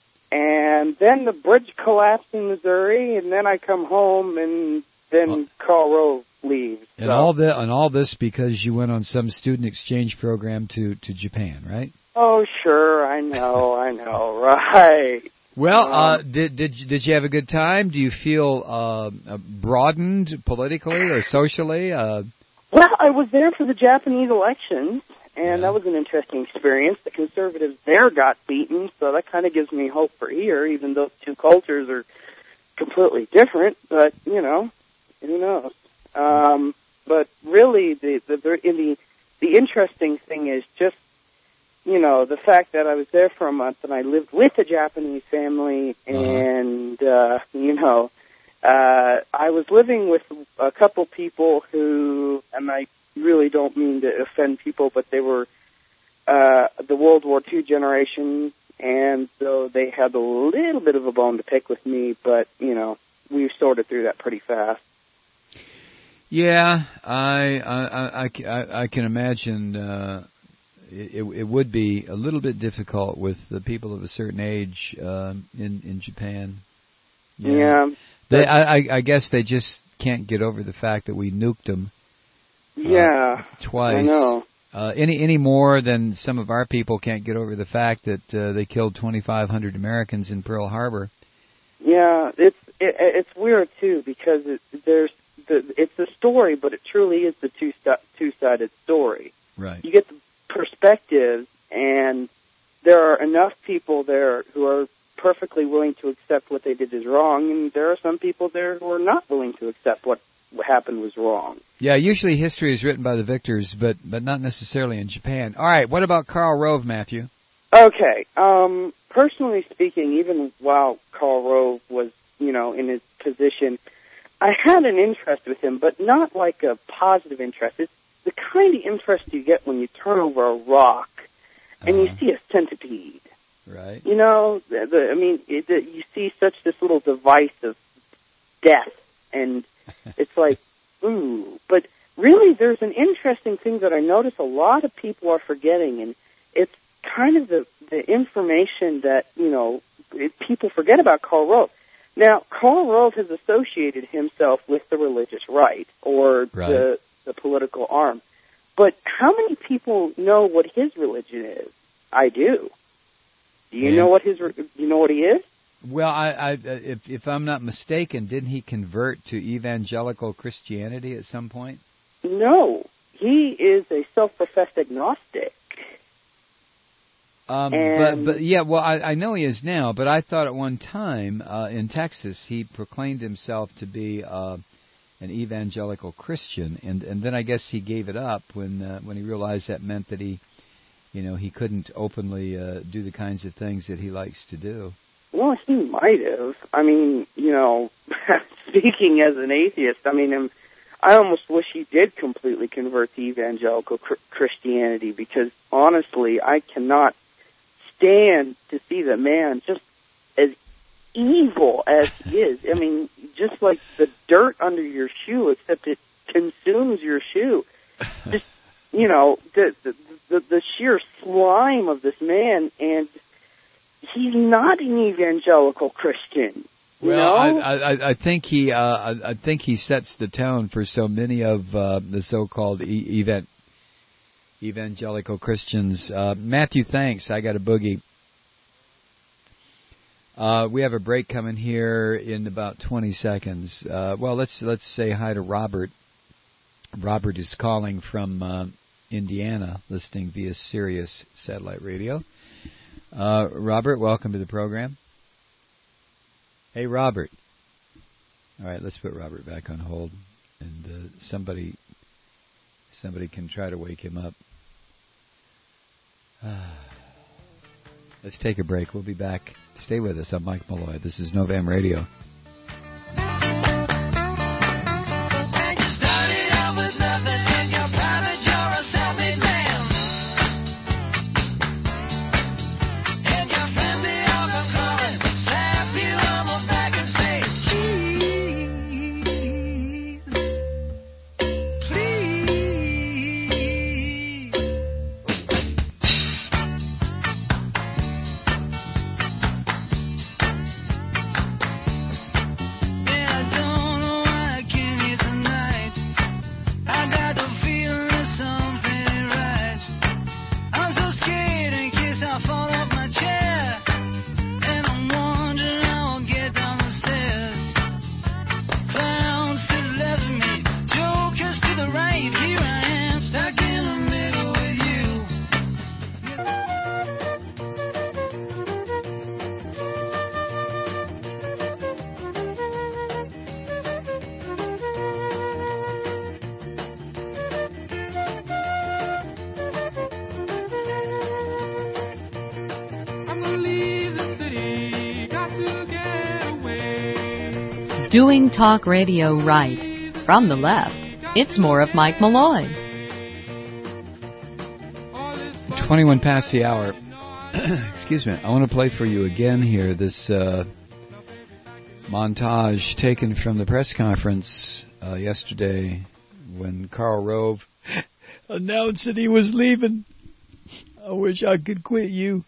And then the bridge collapsed in Missouri, and then I come home, and then well, Karl Rove leaves. And so. all the and all this because you went on some student exchange program to, to Japan, right? Oh, sure, I know, I know, right. Well, um, uh, did did did you have a good time? Do you feel uh, broadened politically or socially? Uh, well, I was there for the Japanese elections, and yeah. that was an interesting experience. The conservatives there got beaten, so that kind of gives me hope for here, even though the two cultures are completely different. But you know, who knows? Um, but really, the the the, in the the interesting thing is just. You know, the fact that I was there for a month and I lived with a Japanese family and, uh, you know, uh, I was living with a couple people who, and I really don't mean to offend people, but they were, uh, the World War Two generation, and so they had a little bit of a bone to pick with me, but, you know, we sorted through that pretty fast. Yeah, I, I, I, I, I can imagine, uh, It, it would be a little bit difficult with the people of a certain age uh, in in Japan. Yeah, yeah they, I, I guess they just can't get over the fact that we nuked them. Uh, yeah, twice. I know. Uh, any any more than some of our people can't get over the fact that uh, they killed twenty-five hundred Americans in Pearl Harbor. Yeah, it's it, it's weird too because it, there's the it's a story, but it truly is the two two sided story. Right. You get the perspective, and there are enough people there who are perfectly willing to accept what they did is wrong, and there are some people there who are not willing to accept what happened was wrong. Yeah, usually history is written by the victors, but but not necessarily in Japan. All right, what about Karl Rove, Matthew? Okay, um, personally speaking, even while Karl Rove was, you know, in his position, I had an interest with him, but not like a positive interest. It's the kind of interest you get when you turn over a rock and uh-huh. you see a centipede. Right. You know, the, the, I mean, it, the, you see such this little device of death, and it's like, ooh. But really, there's an interesting thing that I notice a lot of people are forgetting, and it's kind of the, the information that, you know, it, people forget about Karl Rove. Now, Karl Rove has associated himself with the religious right, or right. the the political arm. But how many people know what his religion is? I do. Do you Yeah. know what his? re- Do you know what he is? Well, I, I, if, if I'm not mistaken, didn't he convert to evangelical Christianity at some point? No, he is a self-professed agnostic. Um, And- but, but yeah, well, I, I know he is now, but I thought at one time uh, in Texas he proclaimed himself to be uh, an evangelical Christian, and and then I guess he gave it up when uh, when he realized that meant that he, you know, he couldn't openly uh, do the kinds of things that he likes to do. Well, he might have. I mean, you know, speaking as an atheist, I mean, I'm, I almost wish he did completely convert to evangelical cr- Christianity, because honestly, I cannot stand to see the man just as evil as he is. I mean, just like the dirt under your shoe, except it consumes your shoe. Just, you know, the the, the, the sheer slime of this man, and he's not an evangelical Christian. You Well, know? I, I, I think he, uh, I, I think he sets the tone for so many of uh, the so-called e- event, evangelical Christians. Uh, Matthew, thanks. I got a boogie. Uh, we have a break coming here in about twenty seconds. Uh, well, let's let's say hi to Robert. Robert is calling from uh, Indiana, listening via Sirius satellite radio. Uh, Robert, welcome to the program. Hey, Robert. All right, let's put Robert back on hold, and uh, somebody somebody can try to wake him up. Let's take a break. We'll be back. Stay with us. I'm Mike Malloy. This is Novam Radio. And you started out with nothing, and you're proud that you're a self-made man. And your friends, they all come calling, slap you on the back and say, please, please. Doing talk radio right. From the left, it's more of Mike Malloy. twenty-one past the hour. Excuse me. I want to play for you again here this uh, montage taken from the press conference uh, yesterday when Karl Rove announced that he was leaving. I wish I could quit you.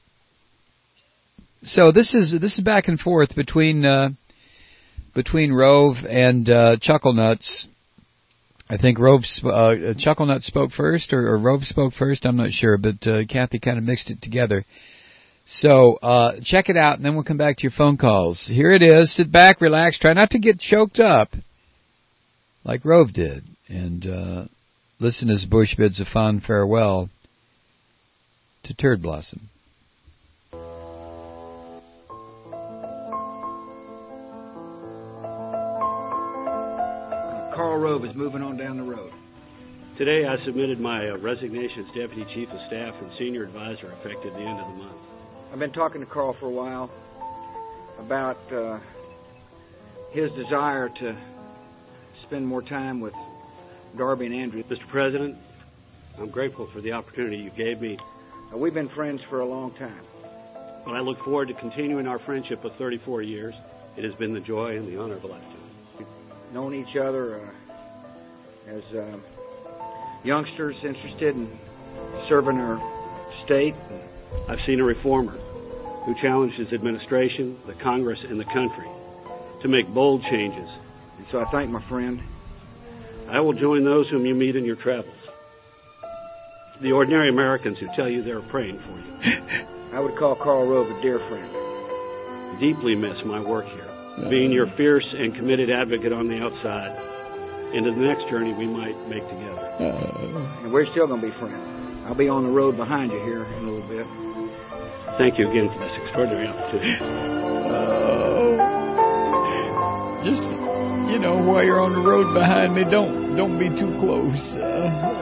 So this is this is back and forth between uh, between Rove and uh, Chucklenuts. I think Rove, uh, Chucklenut spoke first, or, or Rove spoke first. I'm not sure, but uh, Kathy kind of mixed it together. So uh, check it out, and then we'll come back to your phone calls. Here it is. Sit back, relax, try not to get choked up like Rove did, and uh, listen as Bush bids a fond farewell to Turd Blossom. Karl Rove is moving on down the road. Today I submitted my uh, resignation as Deputy Chief of Staff and Senior Advisor effective the end of the month. I've been talking to Karl for a while about uh, his desire to spend more time with Darby and Andrew. Mister President, I'm grateful for the opportunity you gave me. Uh, we've been friends for a long time. And I look forward to continuing our friendship of thirty-four years. It has been the joy and the honor of a lifetime. Known each other uh, as uh, youngsters interested in serving our state. I've seen a reformer who challenged his administration, the Congress, and the country to make bold changes. And so I thank my friend. I will join those whom you meet in your travels. the ordinary Americans who tell you they're praying for you. I would call Karl Rove a dear friend. Deeply miss my work here, being your fierce and committed advocate on the outside. Into the next journey we might make together. And we're still going to be friends. I'll be on the road behind you here in a little bit. Thank you again for this extraordinary opportunity. Oh, just, you know, while you're on the road behind me, don't don't be too close. Uh,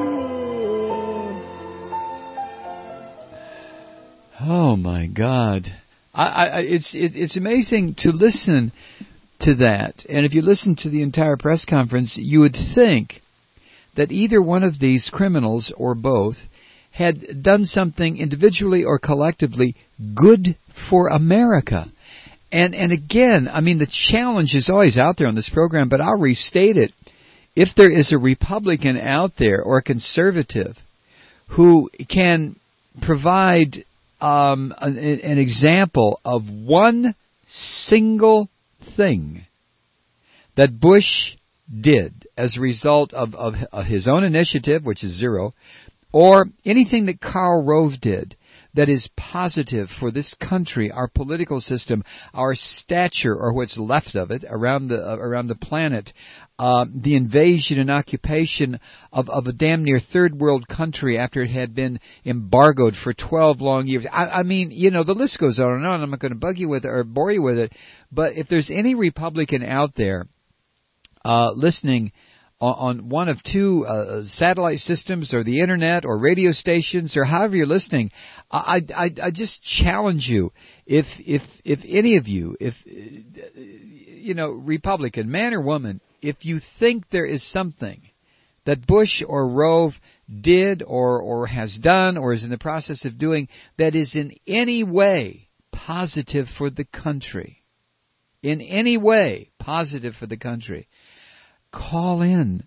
oh my God, I, I, it's it, it's amazing to listen to that. And if you listen to the entire press conference, you would think that either one of these criminals, or both, had done something individually or collectively good for America. And and again, I mean, the challenge is always out there on this program, but I'll restate it. If there is a Republican out there, or a conservative, who can provide um, an, an example of one single thing that Bush did as a result of, of, of his own initiative, which is zero, or anything that Karl Rove did that is positive for this country, our political system, our stature, or what's left of it around the uh, around the planet, uh, the invasion and occupation of, of a damn near third world country after it had been embargoed for twelve long years. I, I mean, you know, the list goes on and on. I'm not going to bug you with it or bore you with it, but if there's any Republican out there uh, listening on one of two uh, satellite systems, or the internet, or radio stations, or however you're listening, I, I, I just challenge you. If if if any of you, if you know, Republican, man or woman, if you think there is something that Bush or Rove did, or or has done, or is in the process of doing, that is in any way positive for the country, in any way positive for the country, call in.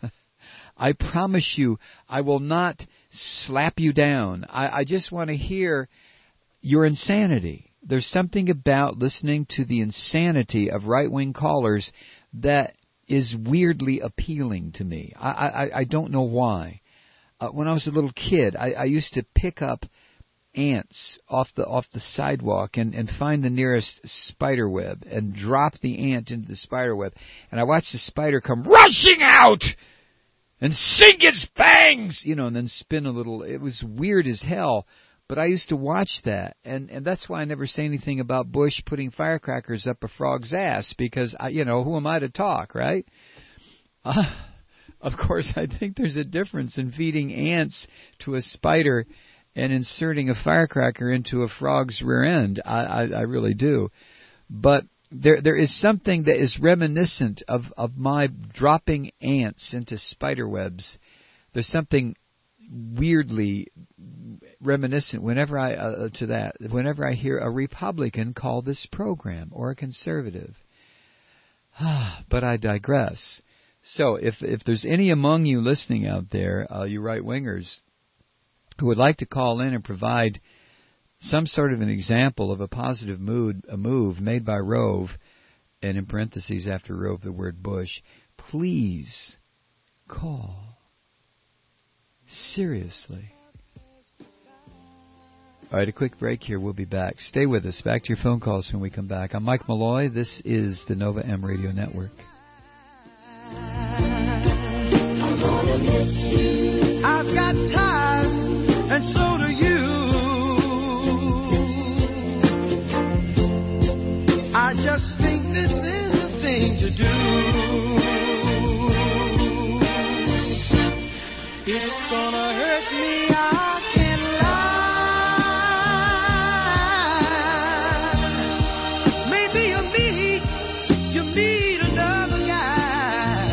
I promise you, I will not slap you down. I, I just want to hear your insanity. There's something about listening to the insanity of right-wing callers that is weirdly appealing to me. I, I, I don't know why. Uh, when I was a little kid, I, I used to pick up ants off the off the sidewalk and, and find the nearest spider web and drop the ant into the spider web. And I watched the spider come rushing out and sink its fangs, you know, and then spin a little. It was weird as hell, but I used to watch that. And, and that's why I never say anything about Bush putting firecrackers up a frog's ass, because, I, you know, who am I to talk, right? Uh, of course, I think there's a difference in feeding ants to a spider and inserting a firecracker into a frog's rear end. I, I, I really do. But there there is something that is reminiscent of, of my dropping ants into spider webs. There's something weirdly reminiscent whenever I uh, to that whenever I hear a Republican call this program, or a conservative. But I digress. So if if there's any among you listening out there, uh, you right-wingers, who would like to call in and provide some sort of an example of a positive mood, a move made by Rove, and in parentheses after Rove the word Bush, please call. Seriously. All right, a quick break here. We'll be back. Stay with us. Back to your phone calls when we come back. I'm Mike Malloy. This is the Nova M Radio Network. I'm gonna miss you. I've got ties, and so do you. I just think this is the thing to do. It's gonna hurt me, I can't lie. Maybe you meet, you meet another guy.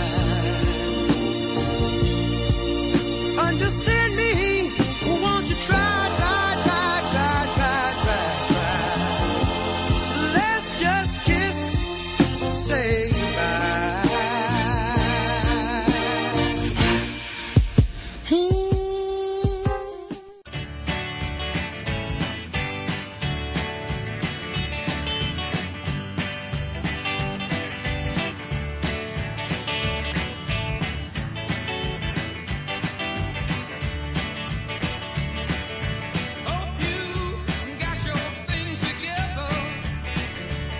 Understand me, won't you try, try, try, try, try, try, try. Let's just kiss, say goodbye.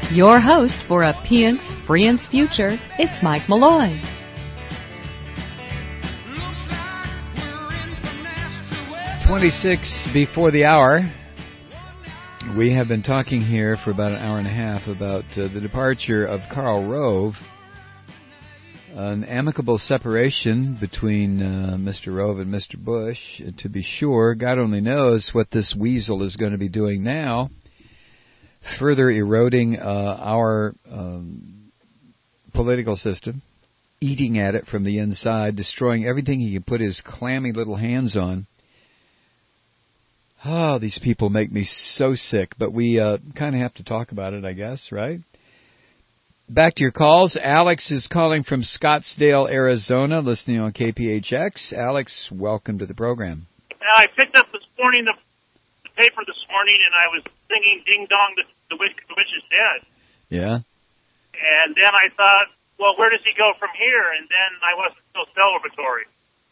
Your host for a Pience Frience future, it's Mike Malloy. twenty-six before the hour. We have been talking here for about an hour and a half about uh, the departure of Karl Rove, an amicable separation between uh, Mister Rove and Mister Bush. To be sure, God only knows what this weasel is going to be doing now, further eroding uh, our um, political system, eating at it from the inside, destroying everything he can put his clammy little hands on. Oh, these people make me so sick, but we uh, kind of have to talk about it, I guess, right? Back to your calls. Alex is calling from Scottsdale, Arizona, listening on K P H X. Alex, welcome to the program. I picked up this morning the, the paper this morning, and I was singing "Ding Dong, the, the, witch, the witch is dead." Yeah. And then I thought, well, where does he go from here? And then I wasn't so celebratory.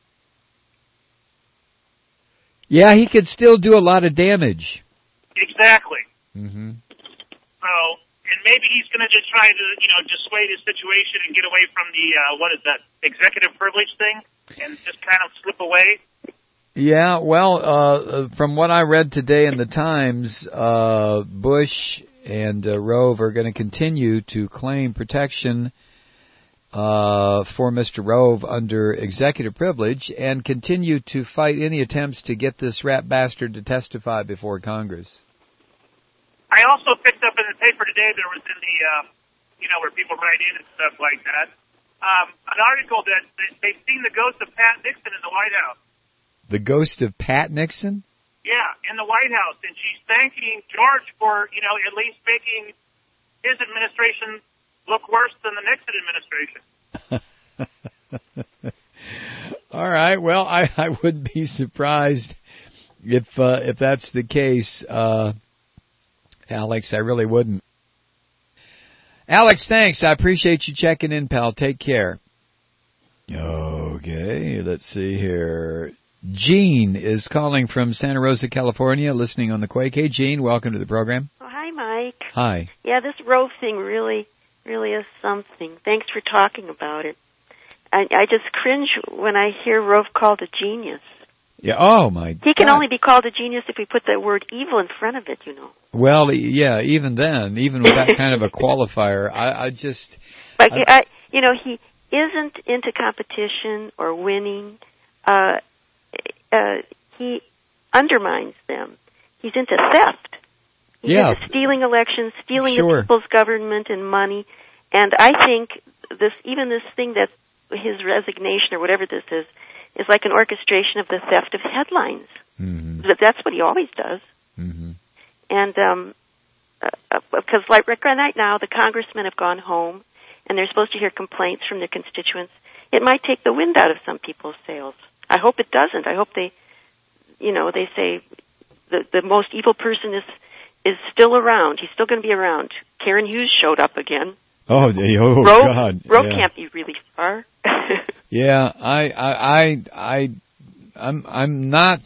Yeah, he could still do a lot of damage. Exactly. Mm-hmm. So, and maybe he's going to just try to, you know, dissuade his situation and get away from the, uh, what is that, executive privilege thing, and just kind of slip away. Yeah, well, uh, from what I read today in the Times, uh, Bush and uh, Rove are going to continue to claim protection Uh, for Mister Rove under executive privilege and continue to fight any attempts to get this rat bastard to testify before Congress. I also picked up in the paper today, there was in the, uh, you know, where people write in and stuff like that, um, an article that they've seen the ghost of Pat Nixon in the White House. The ghost of Pat Nixon? Yeah, in the White House. And she's thanking George for, you know, at least making his administration look worse than the Nixon administration. All right. Well, I, I wouldn't be surprised if uh, if that's the case, uh, Alex. I really wouldn't. Alex, thanks. I appreciate you checking in, pal. Take care. Okay. Let's see here. Jean is calling from Santa Rosa, California, listening on the Quake. Hey, Jean, welcome to the program. Oh, hi, Mike. Hi. Yeah, this Rove thing really... really is something. Thanks for talking about it. I, I just cringe when I hear Rove called a genius. Yeah. Oh my God. He can only be called a genius if we put the word evil in front of it, you know. Well, yeah. Even then, even with that kind of a qualifier, I, I just. But I, I, you know, he isn't into competition or winning. Uh, uh, he undermines them. He's into theft. He's yeah. into stealing elections, stealing sure. the people's government and money. And I think this, even this thing that his resignation or whatever this is, is like an orchestration of the theft of headlines. Mm-hmm. But that's what he always does. Mm-hmm. And um, uh, because like right now, the congressmen have gone home, and they're supposed to hear complaints from their constituents. It might take the wind out of some people's sails. I hope it doesn't. I hope they, you know, they say the the most evil person is. is still around. He's still going to be around. Karen Hughes showed up again. Oh, oh Rove, God. Rove yeah. can't be really far. yeah, I, I, I, I, I'm, I'm not,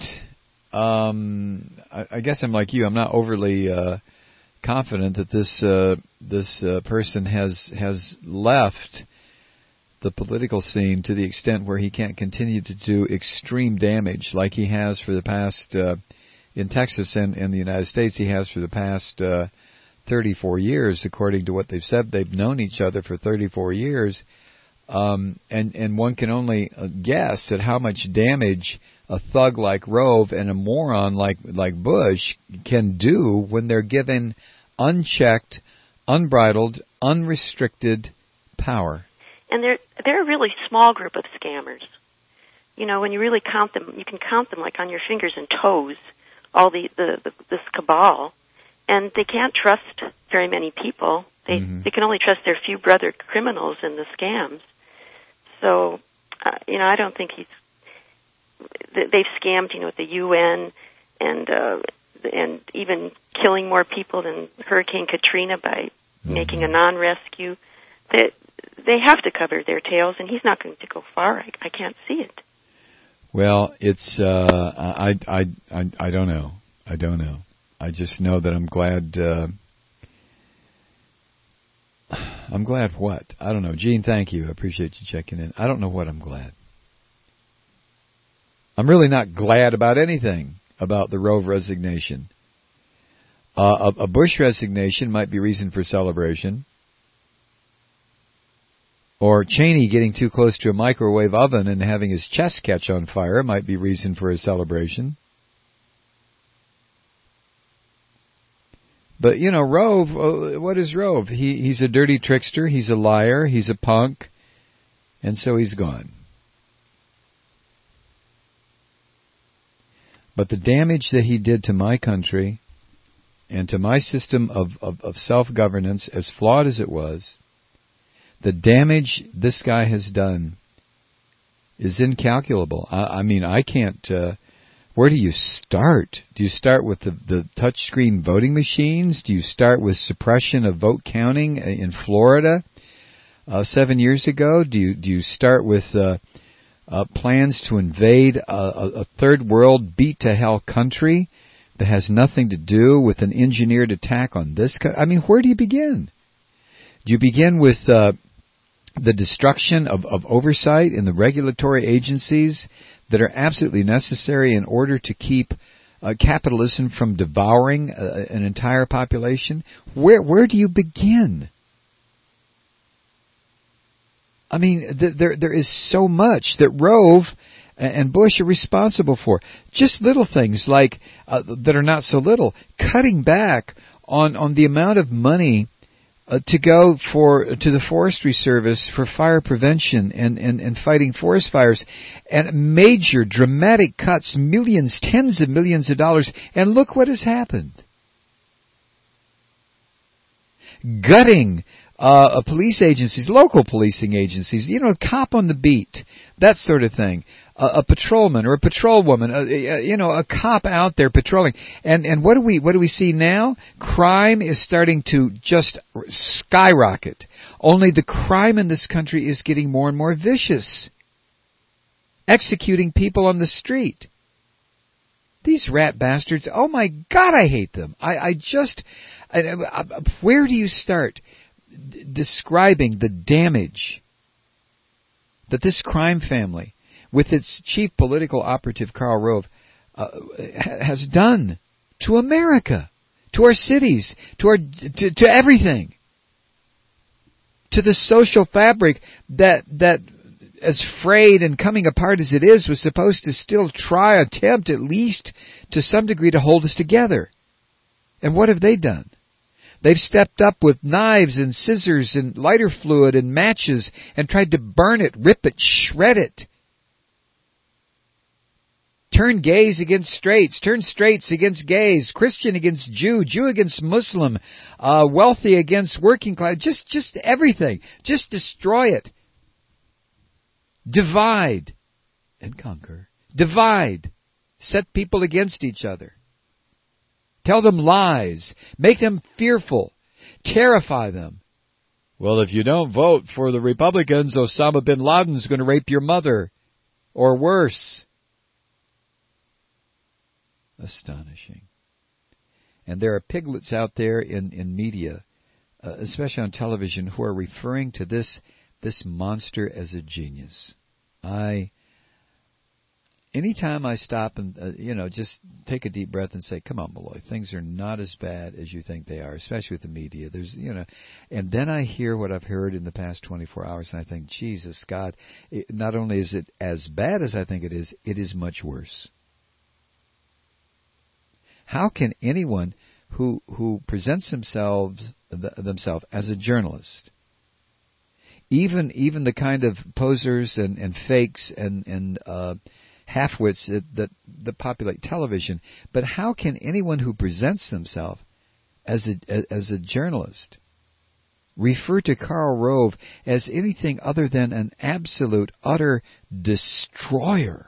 um, I, I guess I'm like you. I'm not overly, uh, confident that this, uh, this, uh, person has, has left the political scene to the extent where he can't continue to do extreme damage like he has for the past, uh, in Texas and in the United States, he has for the past uh, thirty-four years, according to what they've said. They've known each other for thirty-four years, um, and and one can only guess at how much damage a thug like Rove and a moron like like Bush can do when they're given unchecked, unbridled, unrestricted power. And they're they're a really small group of scammers. You know, when you really count them, you can count them like on your fingers and toes. All the, the, the this cabal, and they can't trust very many people. They mm-hmm. they can only trust their few brother criminals in the scams. So, uh, you know, I don't think he's. They've scammed, you know, at the U N and uh, and even killing more people than Hurricane Katrina by mm-hmm. making a non-rescue. They they have to cover their tails, and he's not going to go far. I, I can't see it. Well, it's, uh, I, I, I, I don't know. I don't know. I just know that I'm glad, uh, I'm glad what? I don't know. Gene, thank you. I appreciate you checking in. I don't know what I'm glad. I'm really not glad about anything about the Rove resignation. Uh, a, a Bush resignation might be reason for celebration. Or Cheney getting too close to a microwave oven and having his chest catch on fire might be reason for a celebration. But, you know, Rove, uh, what is Rove? He, he's a dirty trickster, he's a liar, he's a punk, and so he's gone. But the damage that he did to my country and to my system of, of, of self-governance, as flawed as it was, the damage this guy has done is incalculable. I, I mean, I can't... Uh, where do you start? Do you start with the, the touchscreen voting machines? Do you start with suppression of vote counting in Florida uh, seven years ago? Do you do you start with uh, uh, plans to invade a, a third world beat-to-hell country that has nothing to do with an engineered attack on this country? I mean, where do you begin? Do you begin with uh, the destruction of, of oversight in the regulatory agencies that are absolutely necessary in order to keep uh, capitalism from devouring uh, an entire population? Where where do you begin? I mean, th- there there is so much that Rove and Bush are responsible for. Just little things like uh, that are not so little. Cutting back on on the amount of money Uh, to go for to the Forestry Service for fire prevention and, and, and fighting forest fires, and major dramatic cuts, millions, tens of millions of dollars, and look what has happened. Gutting uh, police agencies, local policing agencies, you know, cop on the beat, that sort of thing. Uh, a patrolman or a patrolwoman, uh, uh, you know, a cop out there patrolling. And and what do we what do we see now? Crime is starting to just skyrocket. Only the crime in this country is getting more and more vicious. Executing people on the street. These rat bastards, oh my God, I hate them. I, I just, I, I, where do you start d- describing the damage that this crime family, with its chief political operative, Karl Rove, uh, has done to America, to our cities, to our to, to everything, to the social fabric that that, as frayed and coming apart as it is, was supposed to still try, attempt at least to some degree to hold us together. And what have they done? They've stepped up with knives and scissors and lighter fluid and matches and tried to burn it, rip it, shred it. Turn gays against straights, turn straights against gays, Christian against Jew, Jew against Muslim, uh, wealthy against working class, just, just everything. Just destroy it. Divide and conquer. Divide. Set people against each other. Tell them lies. Make them fearful. Terrify them. Well, if you don't vote for the Republicans, Osama bin Laden's going to rape your mother. Or worse. Astonishing. And there are piglets out there in, in media, uh, especially on television, who are referring to this this monster as a genius. I, anytime I stop and, uh, you know, just take a deep breath and say, come on, Malloy, things are not as bad as you think they are, especially with the media. There's, you know, and then I hear what I've heard in the past twenty-four hours, and I think, Jesus, God, it, not only is it as bad as I think it is, it is much worse. How can anyone who who presents themselves th- themselves as a journalist, even even the kind of posers and, and fakes and and uh, halfwits that, that that populate television, but how can anyone who presents themselves as a as a journalist refer to Karl Rove as anything other than an absolute, utter destroyer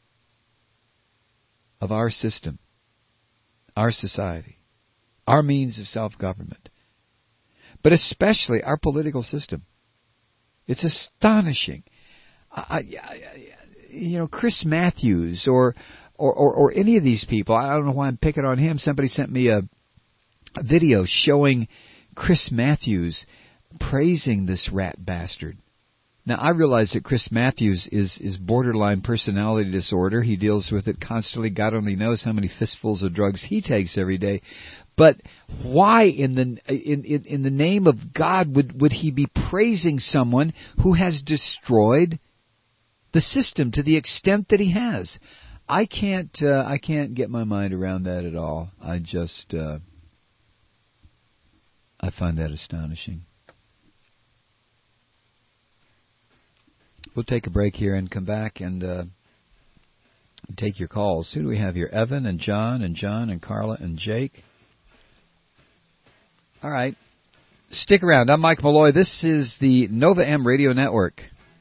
of our system, our society, our means of self-government, but especially our political system? It's astonishing. I, I, you know, Chris Matthews or, or, or, or any of these people, I don't know why I'm picking on him. Somebody sent me a, a video showing Chris Matthews praising this rat bastard. Now, I realize that Chris Matthews is, is borderline personality disorder. He deals with it constantly. God only knows how many fistfuls of drugs he takes every day. But why in the in, in, in the name of God would, would he be praising someone who has destroyed the system to the extent that he has? I can't uh, I can't get my mind around that at all. I just uh, I find that astonishing. We'll take a break here and come back and uh, take your calls. Who do we have here? Evan and John and John and Carla and Jake. All right. Stick around. I'm Mike Malloy. This is the Nova M Radio Network.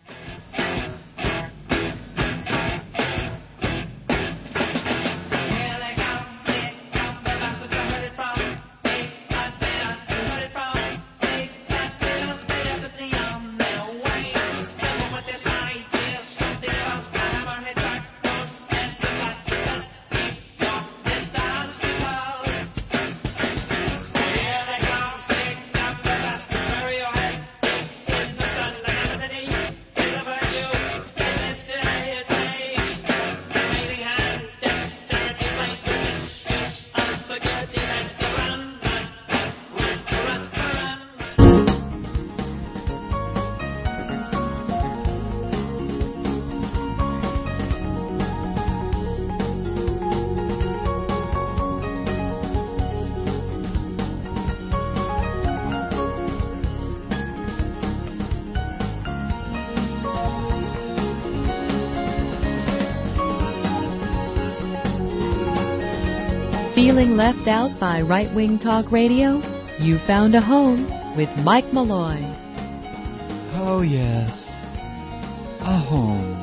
Feeling left out by right-wing talk radio? You found a home with Mike Malloy. Oh, yes. A home.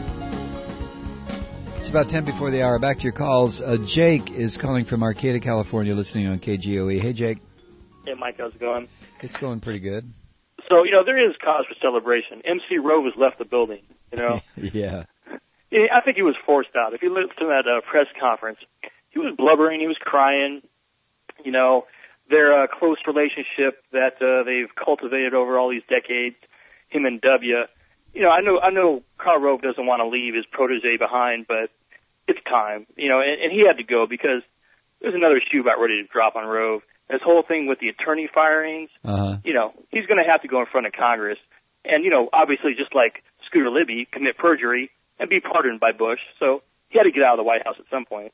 It's about ten before the hour. Back to your calls. Uh, Jake is calling from Arcata, California, listening on K G O E. Hey, Jake. Hey, Mike. How's it going? It's going pretty good. So, you know, there is cause for celebration. M C Rove has left the building, you know. Yeah. I think he was forced out. If you listened to that uh, press conference, he was blubbering, he was crying. You know, their uh, close relationship that uh, they've cultivated over all these decades, him and W. You know, I know I know Karl Rove doesn't want to leave his protege behind, but it's time. You know, and, and he had to go because there's another shoe about ready to drop on Rove. This whole thing with the attorney firings, uh-huh. you know, he's going to have to go in front of Congress. And, you know, obviously just like Scooter Libby, commit perjury and be pardoned by Bush. So he had to get out of the White House at some point.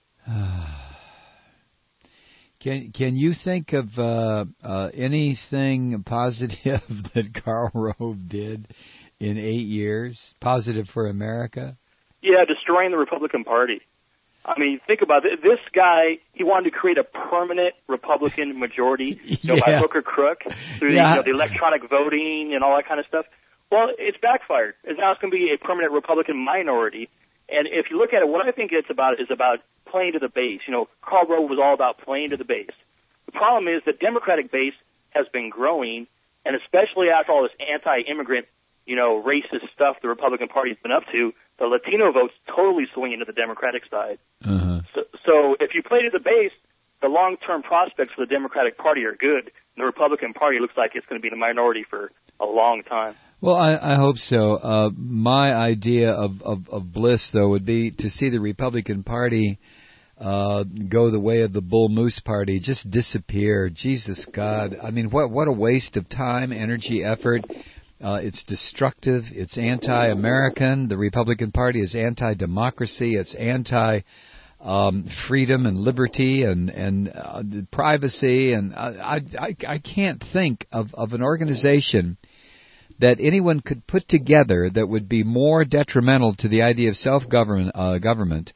Can can you think of uh, uh, anything positive that Karl Rove did in eight years? Positive for America? Yeah, destroying the Republican Party. I mean, think about it. This guy, he wanted to create a permanent Republican majority, you know, yeah. by hook or crook, through yeah. the, you know, the electronic voting and all that kind of stuff. Well, it's backfired. It's now it's going to be a permanent Republican minority. And if you look at it, what I think it's about is about playing to the base. You know, Karl Rove was all about playing to the base. The problem is the Democratic base has been growing, and especially after all this anti-immigrant, you know, racist stuff the Republican Party's been up to, the Latino vote's totally swinging to the Democratic side. Uh-huh. So, so if you play to the base, the long-term prospects for the Democratic Party are good, and the Republican Party looks like it's going to be in a minority for a long time. Well, I, I hope so. Uh, my idea of, of, of bliss, though, would be to see the Republican Party uh, go the way of the Bull Moose Party, just disappear. Jesus God. I mean, what what a waste of time, energy, effort. Uh, it's destructive. It's anti-American. The Republican Party is anti-democracy. It's anti- Um, freedom and liberty and and uh, privacy, and I, I I can't think of, of an organization that anyone could put together that would be more detrimental to the idea of self-government uh, government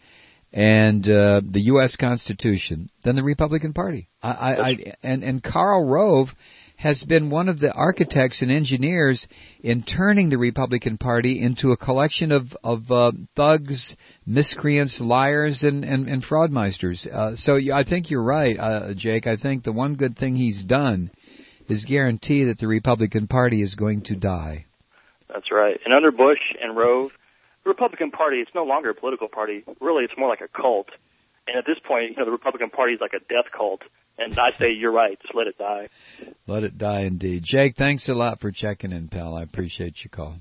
and uh, the U S Constitution than the Republican Party. I, I, I and and Karl Rove has been one of the architects and engineers in turning the Republican Party into a collection of, of uh, thugs, miscreants, liars, and, and, and fraudmeisters. Uh, so I think you're right, uh, Jake. I think the one good thing he's done is guarantee that the Republican Party is going to die. That's right. And under Bush and Rove, the Republican Party, it's no longer a political party. Really, it's more like a cult. And at this point, you know, the Republican Party is like a death cult. And I say, you're right, just let it die. Let it die, indeed. Jake, thanks a lot for checking in, pal. I appreciate your call.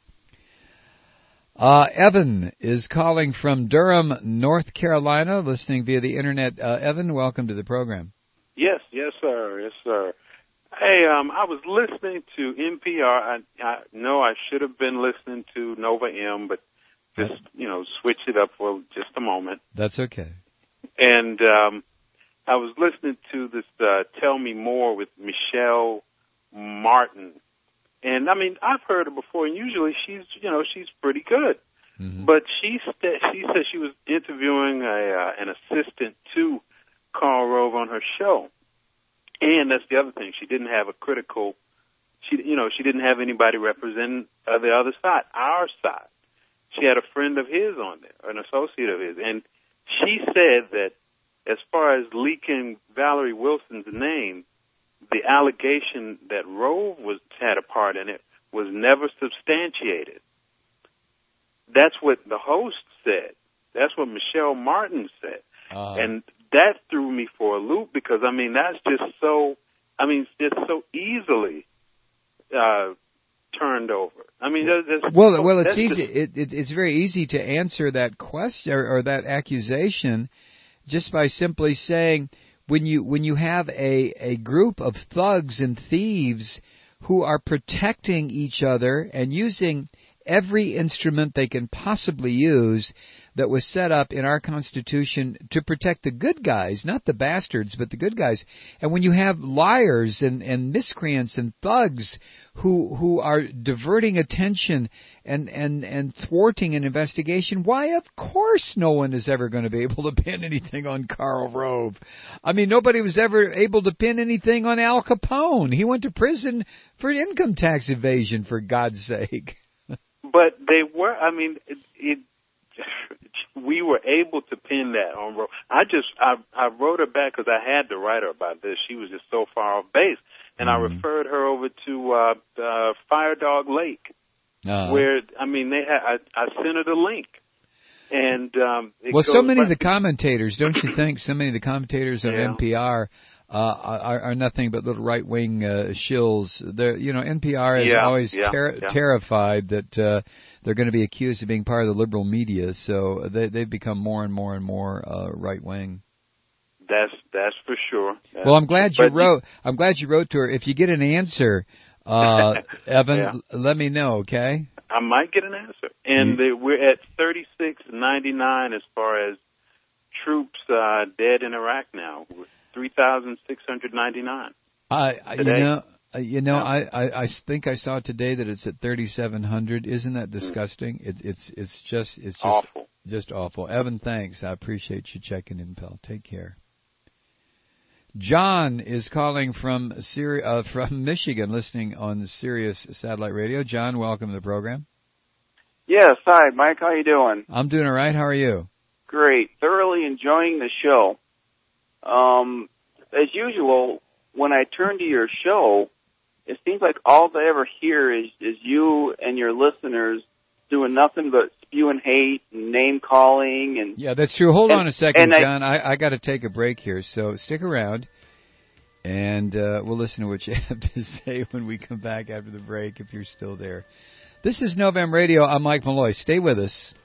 Uh, Evan is calling from Durham, North Carolina, listening via the Internet. Uh, Evan, welcome to the program. Yes, yes, sir, yes, sir. Hey, um, I was listening to N P R. I, I know I should have been listening to Nova M, but just, you know, switch it up for just a moment. That's okay. And um, I was listening to this uh, Tell Me More with Michelle Martin. And, I mean, I've heard her before, and usually she's, you know, she's pretty good. Mm-hmm. But she, st- she said she was interviewing a, uh, an assistant to Karl Rove on her show. And that's the other thing. She didn't have a critical, she, you know, she didn't have anybody representing uh, the other side, our side. She had a friend of his on there, an associate of his. And she said that as far as leaking Valerie Wilson's name, the allegation that Rove was had a part in it was never substantiated. That's what the host said. That's what Michelle Martin said. Uh, and that threw me for a loop because, I mean, that's just so, I mean, it's just so easily uh, turned over. I mean, that's, well, so, well, it's that's easy. Just, it, it, it's very easy to answer that question or, or that accusation just by simply saying, when you when you have a, a group of thugs and thieves who are protecting each other and using every instrument they can possibly use that was set up in our Constitution to protect the good guys, not the bastards, but the good guys. And when you have liars and, and miscreants and thugs who who are diverting attention and, and, and thwarting an investigation, why, of course no one is ever going to be able to pin anything on Karl Rove. I mean, nobody was ever able to pin anything on Al Capone. He went to prison for income tax evasion, for God's sake. But they were, I mean, it, it we were able to pin that on Rove. I just, I, I wrote her back because I had to write her about this. She was just so far off base. And mm-hmm. I referred her over to uh, uh, Fire Dog Lake, uh-huh. where, I mean, they had, I, I sent her the link. And um, it well, goes so many back. of the commentators, don't you think, so many of the commentators of yeah. N P R uh, are, are nothing but little right-wing uh, shills. They're, you know, N P R is yeah, always yeah, ter- yeah. terrified that uh, they're going to be accused of being part of the liberal media, so they, they've become more and more and more uh, right-wing. That's that's for sure. That's well, I'm glad you but wrote. I'm glad you wrote to her. If you get an answer, uh, Evan, yeah. l- let me know, okay? I might get an answer. And mm-hmm. we're at thirty-six ninety-nine as far as troops uh, dead in Iraq now. three thousand six hundred ninety-nine. I, I you know, you know, yeah. I, I, I think I saw today that it's at thirty-seven hundred. Isn't that disgusting? Mm. It, it's it's just it's just awful. Just awful. Evan, thanks. I appreciate you checking in, pal. Take care. John is calling from Syri- uh, from Michigan, listening on Sirius Satellite Radio. John, welcome to the program. Yes, hi, Mike. How you doing? I'm doing all right. How are you? Great. Thoroughly enjoying the show. Um, as usual, when I turn to your show, it seems like all I ever hear is, is you and your listeners doing nothing but spewing hate and name calling and yeah, that's true. Hold and, on a second, I, John. I, I got to take a break here, so stick around, and uh, we'll listen to what you have to say when we come back after the break. If you're still there, this is Novem Radio. I'm Mike Malloy. Stay with us.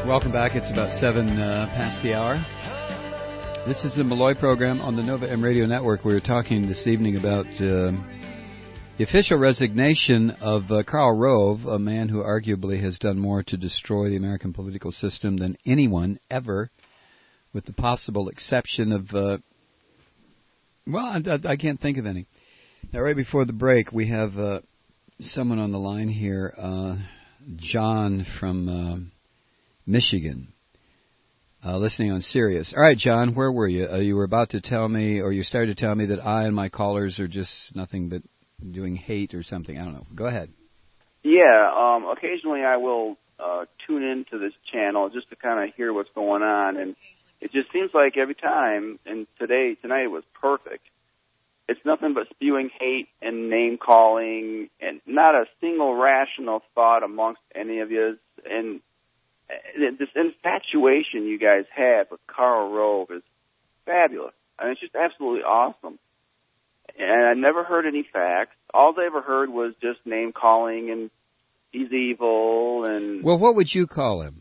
Welcome back. It's about seven uh, past the hour. This is the Malloy program on the Nova M Radio Network. We were talking this evening about uh, the official resignation of uh, Karl Rove, a man who arguably has done more to destroy the American political system than anyone ever, with the possible exception of, uh, well, I, I, I can't think of any. Now, right before the break, we have uh, someone on the line here, uh, John from uh, Michigan. Uh, listening on Sirius. All right, John, where were you? Uh, you were about to tell me, or you started to tell me that I and my callers are just nothing but doing hate or something. I don't know. Go ahead. Yeah, um, occasionally I will uh, tune into this channel just to kind of hear what's going on, and it just seems like every time, and today, tonight was perfect, it's nothing but spewing hate and name-calling, and not a single rational thought amongst any of you, and this infatuation you guys have with Karl Rove is fabulous. I mean, it's just absolutely awesome. And I never heard any facts. All I ever heard was just name calling and he's evil and. Well, what would you call him?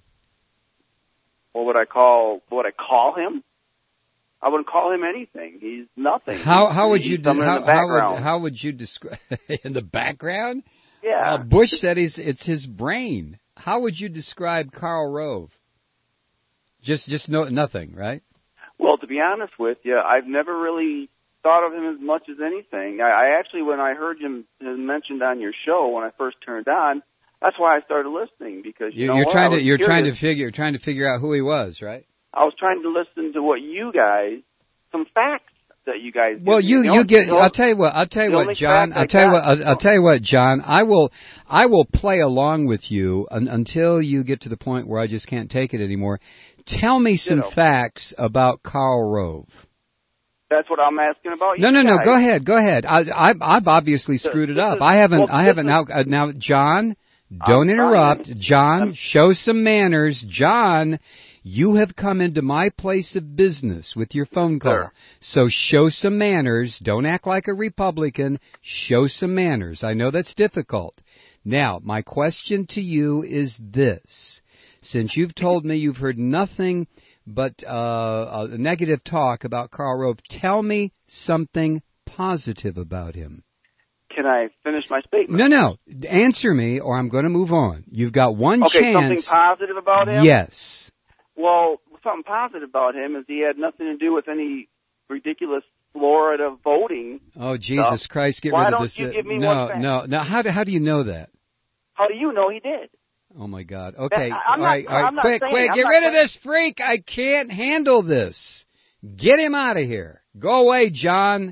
What would I call? What would I call him? I wouldn't call him anything. He's nothing. How how would you He's do, something how, in the how would background. how would you describe in the background? Yeah. Uh, Bush said he's it's his brain. How would you describe Karl Rove? Just just no nothing, right? Well, to be honest with you, I've never really thought of him as much as anything. I, I actually, when I heard him mentioned on your show when I first turned on, that's why I started listening because you You, know you're what? trying I to was you're trying to curious. figure trying to figure out who he was, right? I was trying to listen to what you guys, some facts that you guys. Well, give you me. The you only- get. the only- I'll tell you what. I'll tell you the what, only John. fact I'll I tell you what. got- I'll, I'll tell you what, John. I will. I will play along with you un, until you get to the point where I just can't take it anymore. Tell me some Ditto. facts about Karl Rove. That's what I'm asking about. No, you no, no. guys. Go ahead. Go ahead. I, I, I've obviously screwed it this up. is- I haven't. well, I this haven't now. Uh, now, John, don't I'm interrupt. trying. John, show some manners. John, you have come into my place of business with your phone call. Sir. So show some manners. Don't act like a Republican. Show some manners. I know that's difficult. Now, my question to you is this. Since you've told me you've heard nothing but uh, uh, negative talk about Karl Rove, tell me something positive about him. Can I finish my statement? No, no. Answer me or I'm going to move on. You've got one Okay, chance. something positive about him? Yes. Well, something positive about him is he had nothing to do with any ridiculous Florida voting. Oh, Jesus stuff. Christ, get Why rid of don't this. you uh, give me no, one fact? no, no. How do, how do you know that? How do you know he did? Oh, my God. Okay. That- I'm all not- right, all right. I'm not Quick, saying- quick. I'm Get not rid of saying- this freak. I can't handle this. Get him out of here. Go away, John.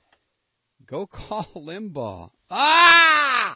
Go call Limbaugh. Ah!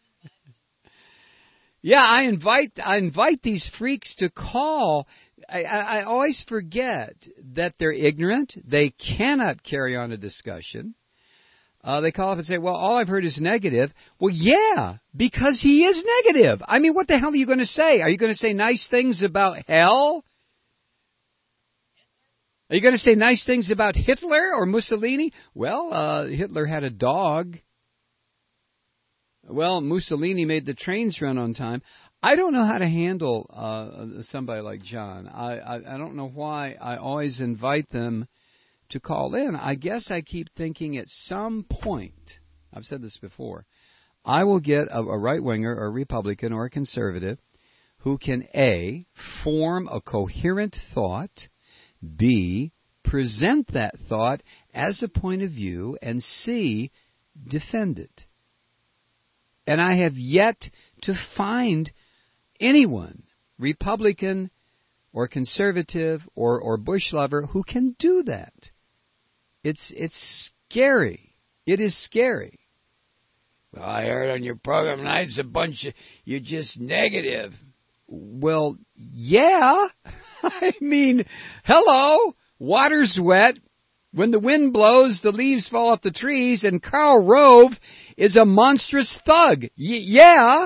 Yeah, I invite I invite these freaks to call. I, I, I always forget that they're ignorant. They cannot carry on a discussion. Uh, they call up and say, well, all I've heard is negative. Well, yeah, because he is negative. I mean, what the hell are you going to say? Are you going to say nice things about hell? Are you going to say nice things about Hitler or Mussolini? Well, uh, Hitler had a dog. Well, Mussolini made the trains run on time. I don't know how to handle uh, somebody like John. I, I, I don't know why I always invite them to call in. I guess I keep thinking at some point, I've said this before, I will get a, a right-winger or a Republican or a conservative who can, A, form a coherent thought, B, present that thought as a point of view, and C, defend it. And I have yet to find anyone, Republican or conservative or, or Bush lover, who can do that. It's it's scary. It is scary. Well, I heard on your program tonight it's a bunch of, you're just negative. Well, yeah. I mean, hello. Water's wet. When the wind blows, the leaves fall off the trees, and Karl Rove is a monstrous thug. Y- yeah.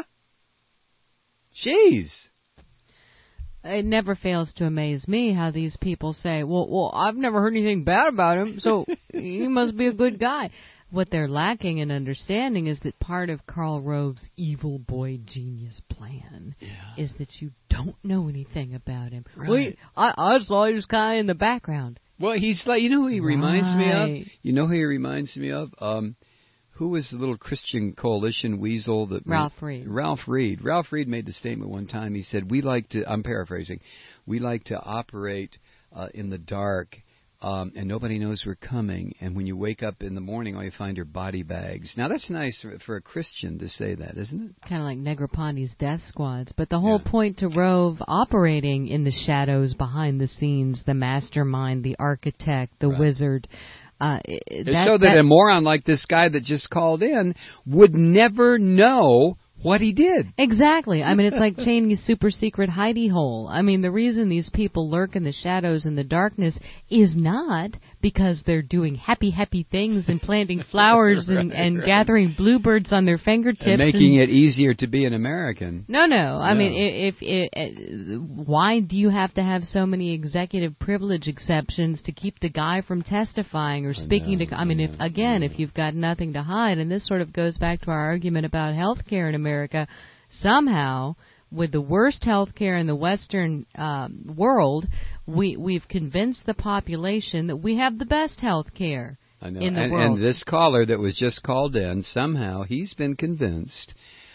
Jeez. It never fails to amaze me how these people say, well, well, I've never heard anything bad about him, so he must be a good guy. What they're lacking in understanding is that part of Karl Rove's evil boy genius plan yeah. is that you don't know anything about him. Right. Well, I, I saw he was kind of in the background. Well, he's like, you know who he reminds me Right. of? You know who he reminds me of? Um, who was the little Christian coalition weasel that Ralph made, Reed. Ralph Reed. Ralph Reed made the statement one time. He said, "We like to." I'm paraphrasing. We like to operate uh, in the dark. Um, and nobody knows we're coming, and when you wake up in the morning, all you find are body bags. Now, that's nice for, for a Christian to say that, isn't it? Kind of like Negroponte's death squads. But the whole yeah. point to Rove operating in the shadows, behind the scenes, the mastermind, the architect, the right. wizard. Uh, that, so that, that a moron like this guy that just called in would never know what he did. Exactly. I mean, it's like Cheney's super secret hidey hole. I mean, the reason these people lurk in the shadows and the darkness is not because they're doing happy, happy things and planting flowers right, and, and right. gathering bluebirds on their fingertips. And making and, it easier to be an American. No, no. I no. mean, if, if, if why do you have to have so many executive privilege exceptions to keep the guy from testifying or speaking to... I mean, if again, if you've got nothing to hide, and this sort of goes back to our argument about health care in America, America, somehow, with the worst health care in the Western um, world, we, we've convinced the population that we have the best health care I know. in the and, world. And this caller that was just called in, somehow he's been convinced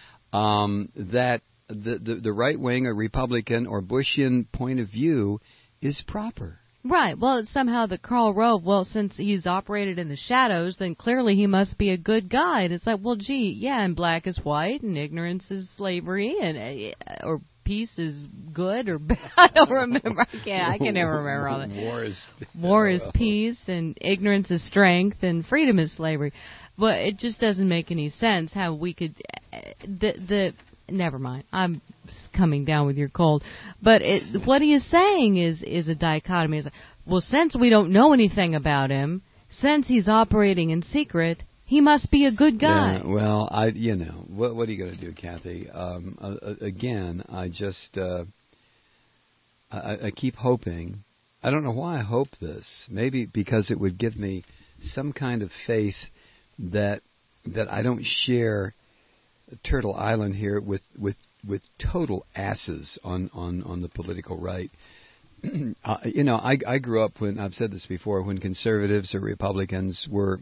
um, that the, the, the right-wing or Republican or Bushian point of view is proper. Right. Well, it's somehow that Karl Rove, well, since he's operated in the shadows, then clearly he must be a good guy. And it's like, well, gee, yeah, and black is white, and ignorance is slavery, and uh, or peace is good, or bad. I don't remember. I can't. I can never remember all that. War is war is peace, and ignorance is strength, and freedom is slavery. But it just doesn't make any sense how we could uh, the the. Never mind. I'm coming down with your cold. But it, what he is saying is is a dichotomy. It's like, well, since we don't know anything about him, since he's operating in secret, he must be a good guy. Yeah, well, I, you know, what, what are you going to do, Kathy? Um, uh, again, I just, uh, I, I keep hoping. I don't know why I hope this. Maybe because it would give me some kind of faith that that I don't share Turtle Island here with, with, with total asses on, on, on the political right. uh, you know, I, I grew up when, I've said this before, when conservatives or Republicans were,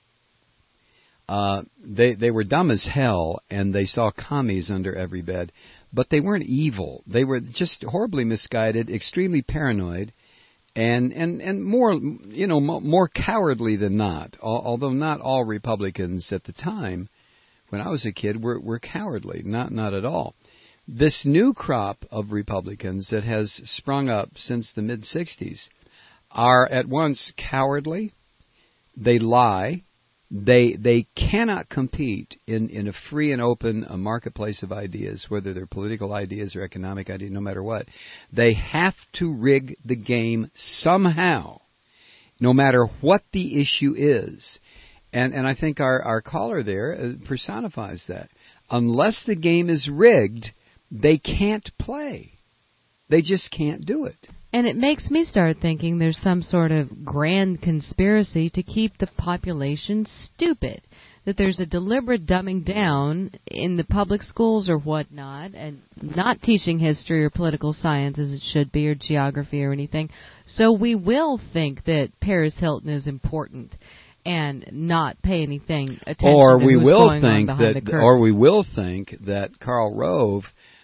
uh, they, they were dumb as hell, and they saw commies under every bed, but they weren't evil. They were just horribly misguided, extremely paranoid, and, and, and more, you know, more cowardly than not, although not all Republicans at the time, when I was a kid, were, were cowardly. Not not at all. This new crop of Republicans that has sprung up since the mid-sixties are at once cowardly, they lie, they they cannot compete in, in a free and open a marketplace of ideas, whether they're political ideas or economic ideas, no matter what. They have to rig the game somehow, no matter what the issue is. And and I think our, our caller there uh, personifies that. Unless the game is rigged, they can't play. They just can't do it. And it makes me start thinking there's some sort of grand conspiracy to keep the population stupid. That there's a deliberate dumbing down in the public schools or whatnot, and not teaching history or political science as it should be, or geography or anything. So we will think that Paris Hilton is important and not pay anything attention or to we who's will going think on behind that, the curtain. Or we will think that Karl Rove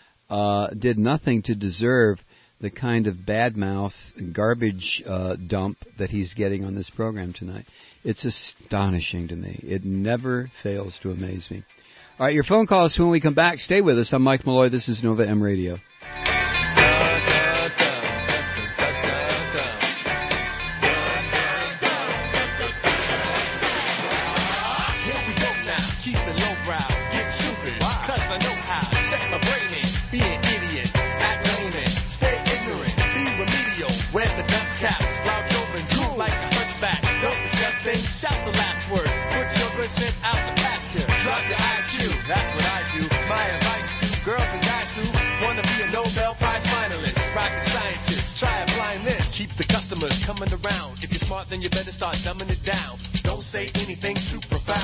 uh, did nothing to deserve the kind of badmouth garbage uh, dump that he's getting on this program tonight. It's astonishing to me. It never fails to amaze me. All right, your phone calls when we come back. Stay with us. I'm Mike Malloy. This is Nova M Radio. Coming around. If you're smart, then you better start dumbing it down. Don't say anything too profound.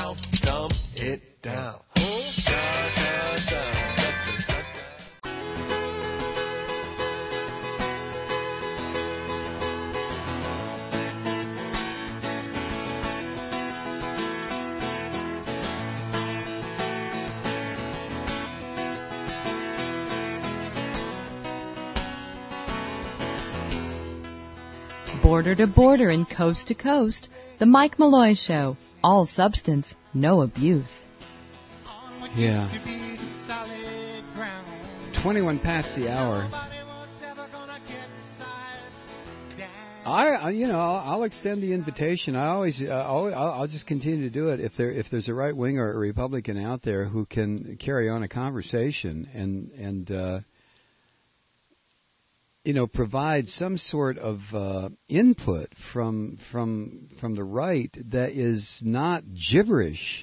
Border to border and coast to coast, The Mike Malloy Show. All substance, no abuse. Yeah. twenty-one past the hour. I, you know, I'll, I'll extend the invitation. I always, uh, I'll, I'll just continue to do it if there, if there's a right wing or a Republican out there who can carry on a conversation and and uh, you know provide some sort of uh, input from from from the right that is not gibberish.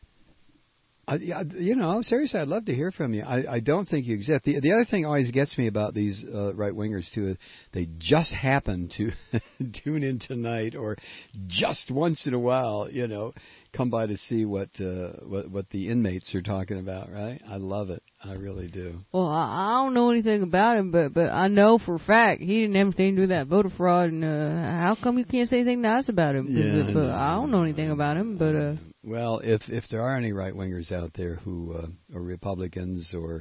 I, you know, seriously, I'd love to hear from you. I, I don't think you exist. The, the other thing always gets me about these uh, right-wingers, too, is they just happen to tune in tonight or just once in a while, you know, come by to see what, uh, what what the inmates are talking about, right? I love it. I really do. Well, I, I don't know anything about him, but but I know for a fact he didn't have anything to do with that voter fraud, and uh, how come you can't say anything nice about him? Yeah, it, but I, I don't know anything about him, but... Uh, Well, if if there are any right-wingers out there who uh, or Republicans or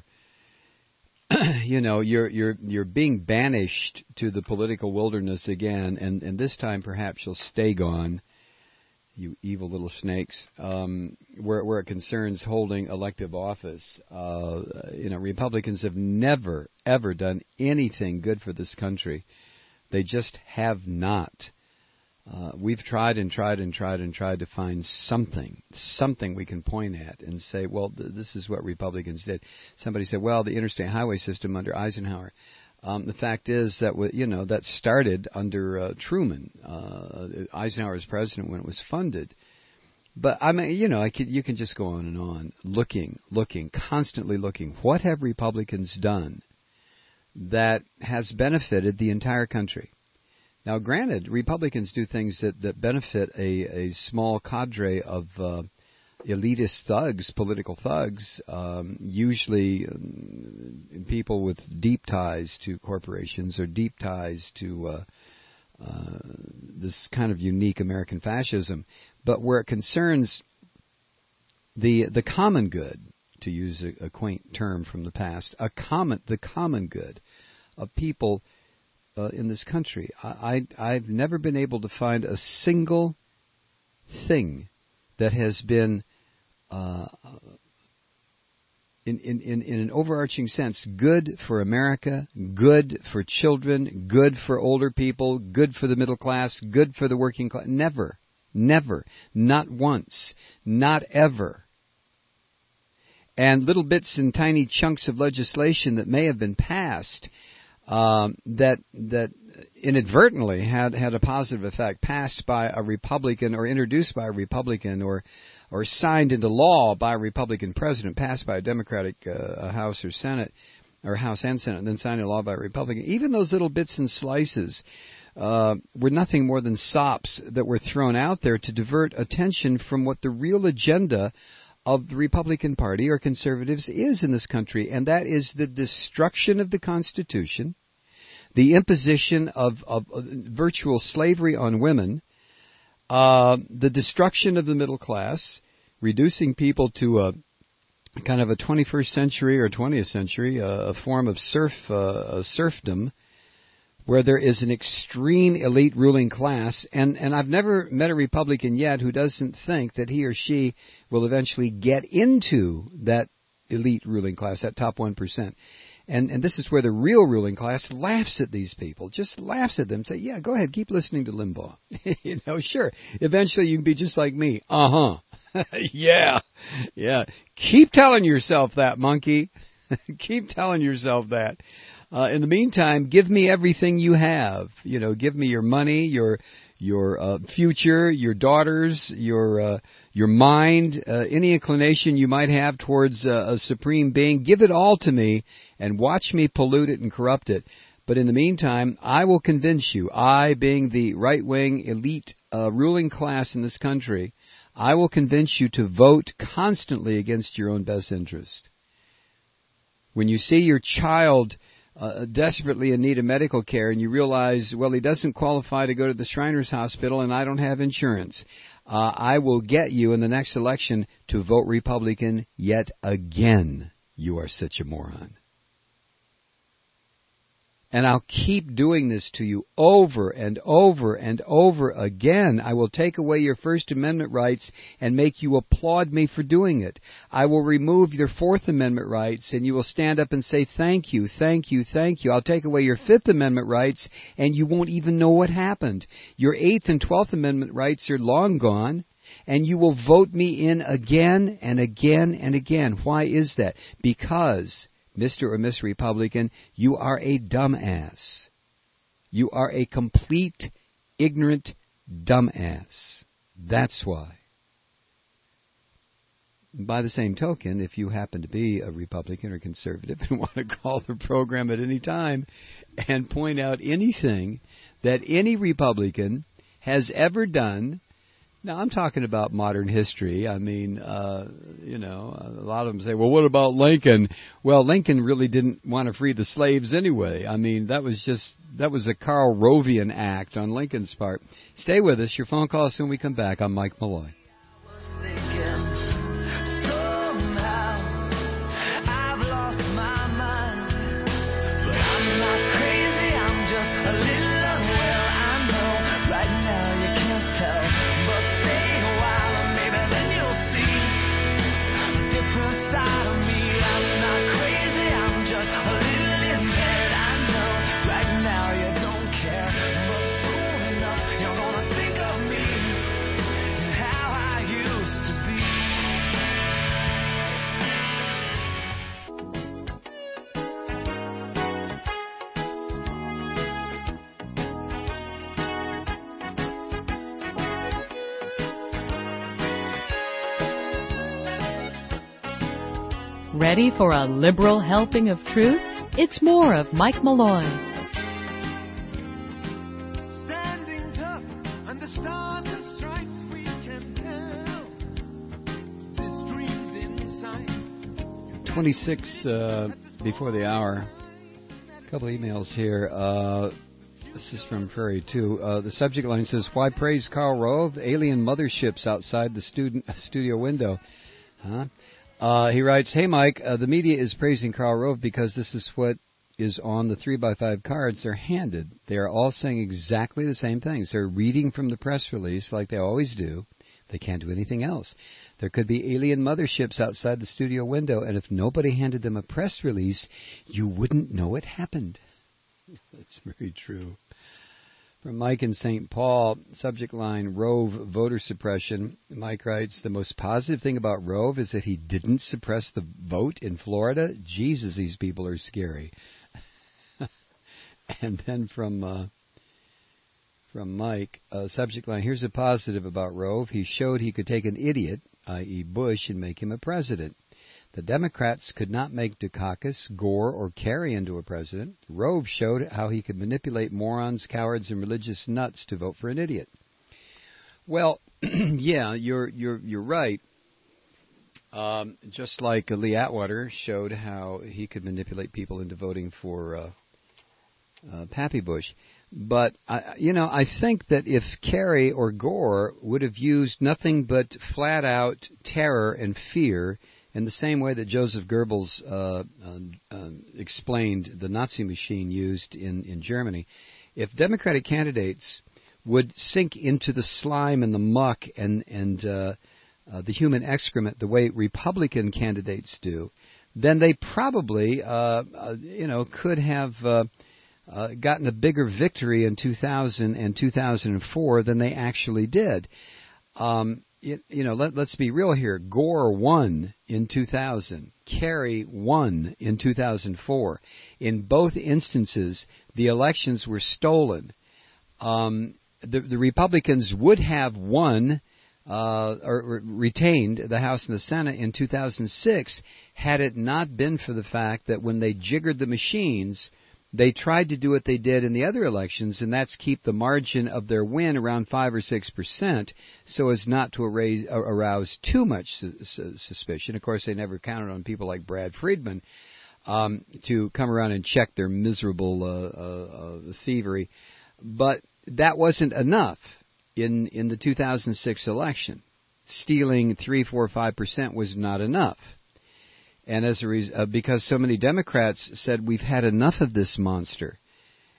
you know, you're you're you're being banished to the political wilderness again, and, and this time perhaps you'll stay gone, you evil little snakes. Um, where where it concerns holding elective office, uh, you know, Republicans have never ever done anything good for this country. They just have not. Uh, we've tried and tried and tried and tried to find something, something we can point at and say, well, th- this is what Republicans did. Somebody said, well, the interstate highway system under Eisenhower. Um, the fact is that, w- you know, that started under uh, Truman. Uh, Eisenhower was president when it was funded. But, I mean, you know, I could, you can just go on and on, looking, looking, constantly looking. What have Republicans done that has benefited the entire country? Now, granted, Republicans do things that, that benefit a, a small cadre of uh, elitist thugs, political thugs, um, usually um, people with deep ties to corporations or deep ties to uh, uh, this kind of unique American fascism. But where it concerns the the common good, to use a, a quaint term from the past, a common the common good of people Uh, in this country. I, I, I've never been able to find a single thing that has been, uh, in, in, in, in an overarching sense, good for America, good for children, good for older people, good for the middle class, good for the working class. Never. Never. Not once. Not ever. And little bits and tiny chunks of legislation that may have been passed Um, that that inadvertently had, had a positive effect, passed by a Republican or introduced by a Republican or or signed into law by a Republican president, passed by a Democratic uh, House or Senate, or House and Senate, and then signed into law by a Republican. Even those little bits and slices uh, were nothing more than sops that were thrown out there to divert attention from what the real agenda of the Republican Party or conservatives is in this country, and that is the destruction of the Constitution, the imposition of, of, of virtual slavery on women, uh, the destruction of the middle class, reducing people to a kind of a twenty-first century or twentieth century, uh, a form of serf uh, serfdom, where there is an extreme elite ruling class, and, and I've never met a Republican yet who doesn't think that he or she will eventually get into that elite ruling class, that top one percent. And and this is where the real ruling class laughs at these people, just laughs at them, say, yeah, go ahead, keep listening to Limbaugh. You know, sure, eventually you can be just like me. Uh-huh. yeah, yeah. Keep telling yourself that, monkey. Keep telling yourself that. Uh, in the meantime, give me everything you have. You know, give me your money, your your uh, future, your daughters, your uh, your mind, uh, any inclination you might have towards uh, a supreme being. Give it all to me, and watch me pollute it and corrupt it. But in the meantime, I will convince you, I, being the right-wing elite uh, ruling class in this country, I will convince you to vote constantly against your own best interest. When you see your child uh, desperately in need of medical care and you realize, well, he doesn't qualify to go to the Shriners Hospital and I don't have insurance, uh, I will get you in the next election to vote Republican yet again. You are such a moron. And I'll keep doing this to you over and over and over again. I will take away your First Amendment rights and make you applaud me for doing it. I will remove your Fourth Amendment rights and you will stand up and say, thank you, thank you, thank you. I'll take away your Fifth Amendment rights and you won't even know what happened. Your Eighth and Twelfth Amendment rights are long gone. And you will vote me in again and again and again. Why is that? Because, Mister or Miss Republican, you are a dumbass. You are a complete, ignorant dumbass. That's why. By the same token, if you happen to be a Republican or conservative and want to call the program at any time and point out anything that any Republican has ever done. Now, I'm talking about modern history. I mean, uh, you know, a lot of them say, well, what about Lincoln? Well, Lincoln really didn't want to free the slaves anyway. I mean, that was just, that was a Karl Rovian act on Lincoln's part. Stay with us. Your phone call soon we come back. I'm Mike Malloy. Ready for a liberal helping of truth? It's more of Mike Malloy. Standing tough under stars and stripes, we can tell this dream's inside. twenty-six uh, before the hour. A couple emails here. Uh, this is from Prairie two. Uh, the subject line says, "Why praise Karl Rove? Alien motherships outside the student studio window." Huh? Uh, he writes, "Hey Mike, uh, the media is praising Karl Rove because this is what is on the three by five cards they're handed. They are all saying exactly the same things. They're reading from the press release like they always do. They can't do anything else. There could be alien motherships outside the studio window, and if nobody handed them a press release, you wouldn't know it happened." That's very true. From Mike in Saint Paul, subject line, Rove voter suppression. Mike writes, "The most positive thing about Rove is that he didn't suppress the vote in Florida. Jesus, these people are scary." And then from uh, from Mike, uh, subject line, "Here's a positive about Rove. He showed he could take an idiot, that is. Bush, and make him a president. The Democrats could not make Dukakis, Gore, or Kerry into a president. Rove showed how he could manipulate morons, cowards, and religious nuts to vote for an idiot." Well, yeah, you're you're you're right. Um, just like Lee Atwater showed how he could manipulate people into voting for uh, uh, Pappy Bush. But I, you know, I think that if Kerry or Gore would have used nothing but flat-out terror and fear, in the same way that Joseph Goebbels uh, uh, uh, explained the Nazi machine used in, in Germany, if Democratic candidates would sink into the slime and the muck and, and uh, uh, the human excrement the way Republican candidates do, then they probably, uh, uh, you know, could have uh, uh, gotten a bigger victory in two thousand and two thousand four than they actually did. Um, You, you know, let, let's be real here. Gore won in two thousand. Kerry won in two thousand four. In both instances, the elections were stolen. Um, the, the Republicans would have won uh, or, or retained the House and the Senate in two thousand six had it not been for the fact that when they jiggered the machines, they tried to do what they did in the other elections, and that's keep the margin of their win around five or six percent, so as not to arouse, arouse too much su- su- suspicion. Of course, they never counted on people like Brad Friedman um, to come around and check their miserable uh, uh, uh, thievery. But that wasn't enough in in the two thousand six election. Stealing three, four, five percent was not enough. And as a reason, uh, because so many Democrats said, we've had enough of this monster.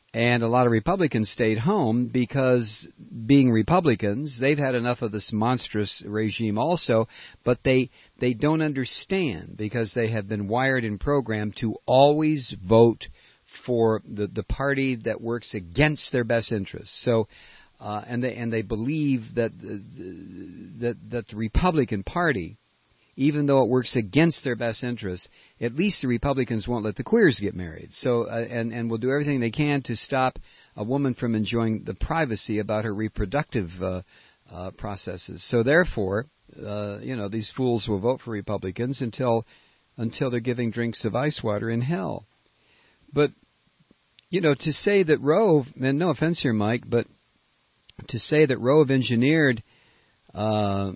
And a lot of Republicans stayed home because, being Republicans, they've had enough of this monstrous regime also, but they they don't understand because they have been wired and programmed to always vote for the, the party that works against their best interests. So, uh, and they and they believe that the, that that the Republican Party, even though it works against their best interests, at least the Republicans won't let the queers get married. So, uh, and and will do everything they can to stop a woman from enjoying the privacy about her reproductive uh, uh, processes. So, therefore, uh, you know, these fools will vote for Republicans until until they're giving drinks of ice water in hell. But, you know, to say that Rove, and no offense here, Mike, but to say that Rove engineered, uh,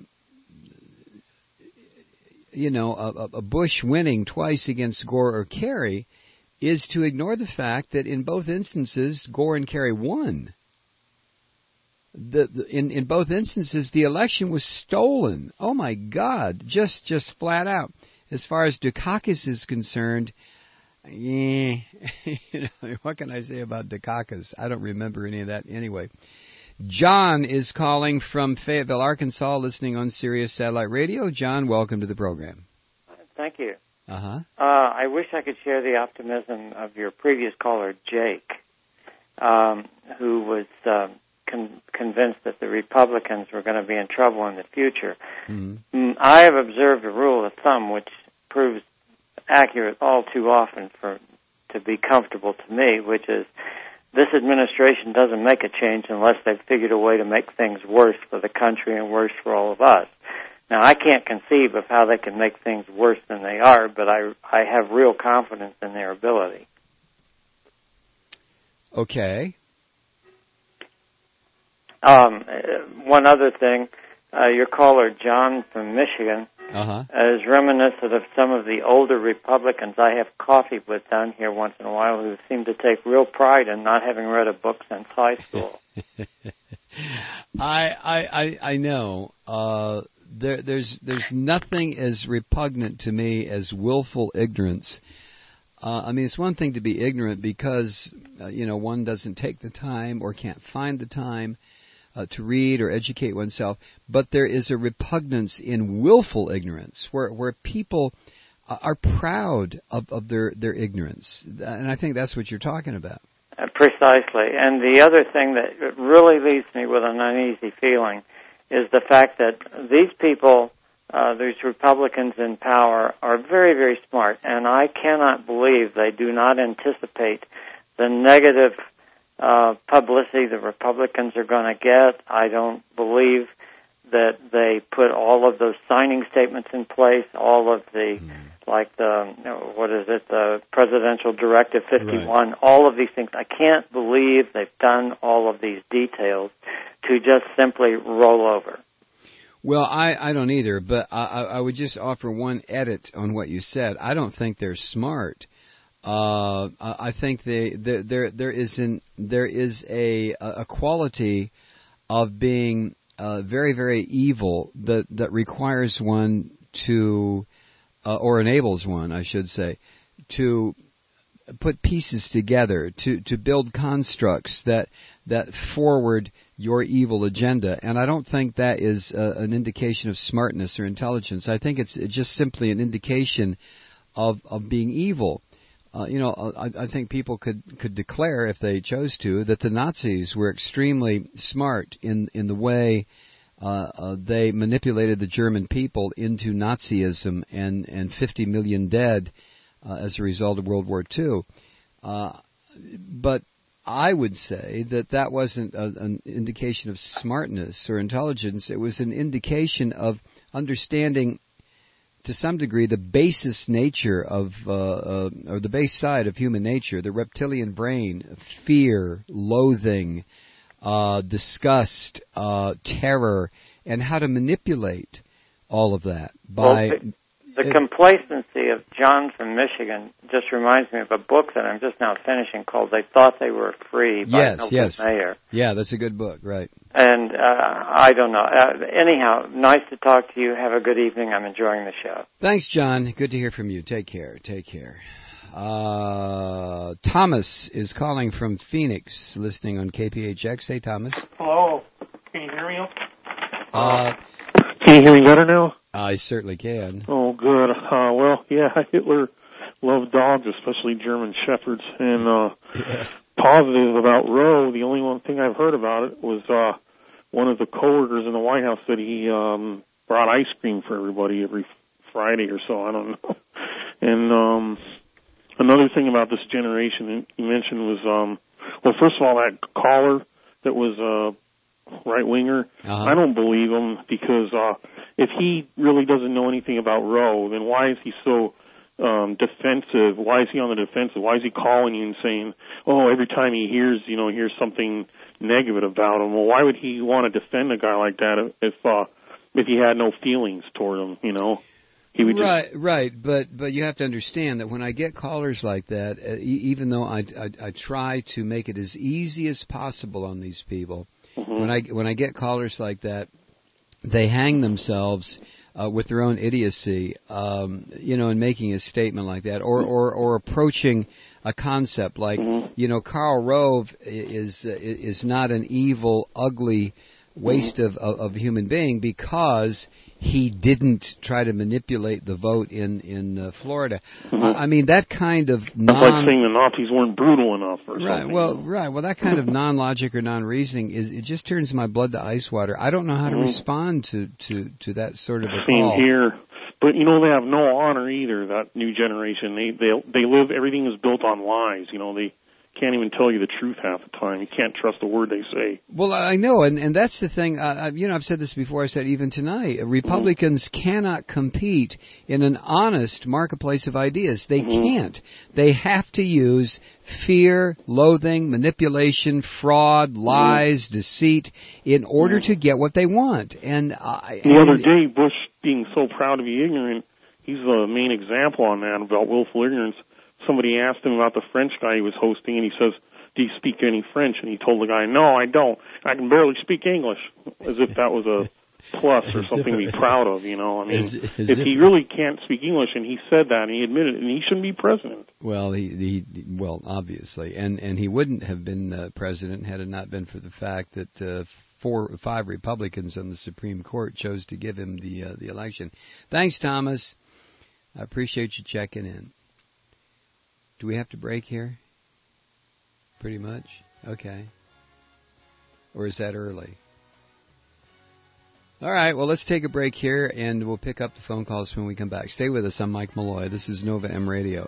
you know, a, a Bush winning twice against Gore or Kerry is to ignore the fact that in both instances, Gore and Kerry won. The, the, in, in both instances, the election was stolen. Oh, my God, just just flat out. As far as Dukakis is concerned, yeah, you know, what can I say about Dukakis? I don't remember any of that anyway. John is calling from Fayetteville, Arkansas, listening on Sirius Satellite Radio. John, welcome to the program. Thank you. Uh-huh. Uh, I wish I could share the optimism of your previous caller, Jake, um, who was uh, con- convinced that the Republicans were going to be in trouble in the future. Mm-hmm. Mm, I have observed a rule of thumb which proves accurate all too often for to be comfortable to me, which is this administration doesn't make a change unless they've figured a way to make things worse for the country and worse for all of us. Now, I can't conceive of how they can make things worse than they are, but I I have real confidence in their ability. Okay. Um, uh, one other thing, uh, your caller, John from Michigan, uh-huh. is reminiscent of some of the older Republicans I have coffee with down here once in a while who seem to take real pride in not having read a book since high school. I, I, I, I know. Uh, there, there's, there's nothing as repugnant to me as willful ignorance. Uh, I mean, it's one thing to be ignorant because, uh, you know, one doesn't take the time or can't find the time Uh, to read or educate oneself, but there is a repugnance in willful ignorance, where where people uh, are proud of, of their, their ignorance, and I think that's what you're talking about. Uh, precisely, and the other thing that really leaves me with an uneasy feeling is the fact that these people, uh, these Republicans in power, are very, very smart, and I cannot believe they do not anticipate the negative Uh, publicity the Republicans are going to get. I don't believe that they put all of those signing statements in place, all of the, mm. like the, what is it, the Presidential Directive fifty-one, right. All of these things. I can't believe they've done all of these details to just simply roll over. Well, I, I don't either, but I, I would just offer one edit on what you said. I don't think they're smart. Uh, I think they, there, there, there is an, there is a, a quality of being uh, very, very evil that that requires one to, uh, or enables one, I should say, to put pieces together, to, to build constructs that that forward your evil agenda. And I don't think that is a, an indication of smartness or intelligence. I think it's just simply an indication of of being evil. Uh, you know, I, I think people could, could declare, if they chose to, that the Nazis were extremely smart in in the way uh, uh, they manipulated the German people into Nazism and, and fifty million dead uh, as a result of World War Two. Uh, but I would say that that wasn't a, an indication of smartness or intelligence. It was an indication of understanding, to some degree, the basest nature of, uh, uh, or the base side of human nature, the reptilian brain, fear, loathing, uh, disgust, uh, terror, and how to manipulate all of that by... Well, the, the it, complacency of John from Michigan just reminds me of a book that I'm just now finishing called They Thought They Were Free by yes, Milton yes. Mayer. Yeah, that's a good book, right. And uh, I don't know. Uh, anyhow, nice to talk to you. Have a good evening. I'm enjoying the show. Thanks, John. Good to hear from you. Take care. Take care. Uh, Thomas is calling from Phoenix, listening on K P H X. Hey, Thomas. Hello. Can you hear me? Uh, Can you hear me better now? I certainly can. Oh, good. Uh, well, yeah, Hitler loved dogs, especially German Shepherds. And uh, yeah. positive about Roe, the only one thing I've heard about it was uh, one of the coworkers in the White House said he um, brought ice cream for everybody every Friday or so. I don't know. And um, another thing about this generation you mentioned was, um, well, first of all, that caller that was a right-winger, uh-huh. I don't believe him because uh, if he really doesn't know anything about Roe, then why is he so um, defensive? Why is he on the defensive? Why is he calling you and saying, oh, every time he hears, you know, hears something negative about him? Well, why would he want to defend a guy like that if uh, if he had no feelings toward him, you know? He would right, just... right, but but you have to understand that when I get callers like that, uh, e- even though I, I I try to make it as easy as possible on these people, mm-hmm. when I when I get callers like that, they hang themselves uh, with their own idiocy, um, you know, in making a statement like that, or or, or approaching a concept like, mm-hmm. you know, Karl Rove is uh, is not an evil, ugly waste mm-hmm. of, of of human being because he didn't try to manipulate the vote in in uh, Florida. Mm-hmm. I, I mean, that kind of non. That's like saying the Nazis weren't brutal enough, or right. something. Well, right. Well, that kind of non-logic or non-reasoning is it just turns my blood to ice water. I don't know how to mm-hmm. respond to, to, to that sort of a Same call. here. But you know, they have no honor either. That new generation, they they they live. Everything is built on lies. You know, they can't even tell you the truth half the time. You can't trust a word they say. Well, I know, and, and that's the thing. Uh, you know, I've said this before. I said even tonight, Republicans mm-hmm. cannot compete in an honest marketplace of ideas. They mm-hmm. can't. They have to use fear, loathing, manipulation, fraud, lies, mm-hmm. deceit in order mm-hmm. to get what they want. And I, the other day, Bush being so proud to be ignorant, he's the main example on that about willful ignorance. Somebody asked him about the French guy he was hosting, and he says, do you speak any French? And he told the guy, no, I don't. I can barely speak English, as if that was a plus or something to be proud of, you know. I mean, as, as if, if he really can't speak English, and he said that, and he admitted it, and he shouldn't be president. Well, he, he well, obviously. And, and he wouldn't have been uh, president had it not been for the fact that uh, four or five Republicans on the Supreme Court chose to give him the uh, the election. Thanks, Thomas. I appreciate you checking in. Do we have to break here? Pretty much? Okay. Or is that early? All right, well, let's take a break here, and we'll pick up the phone calls when we come back. Stay with us. I'm Mike Malloy. This is Nova M Radio.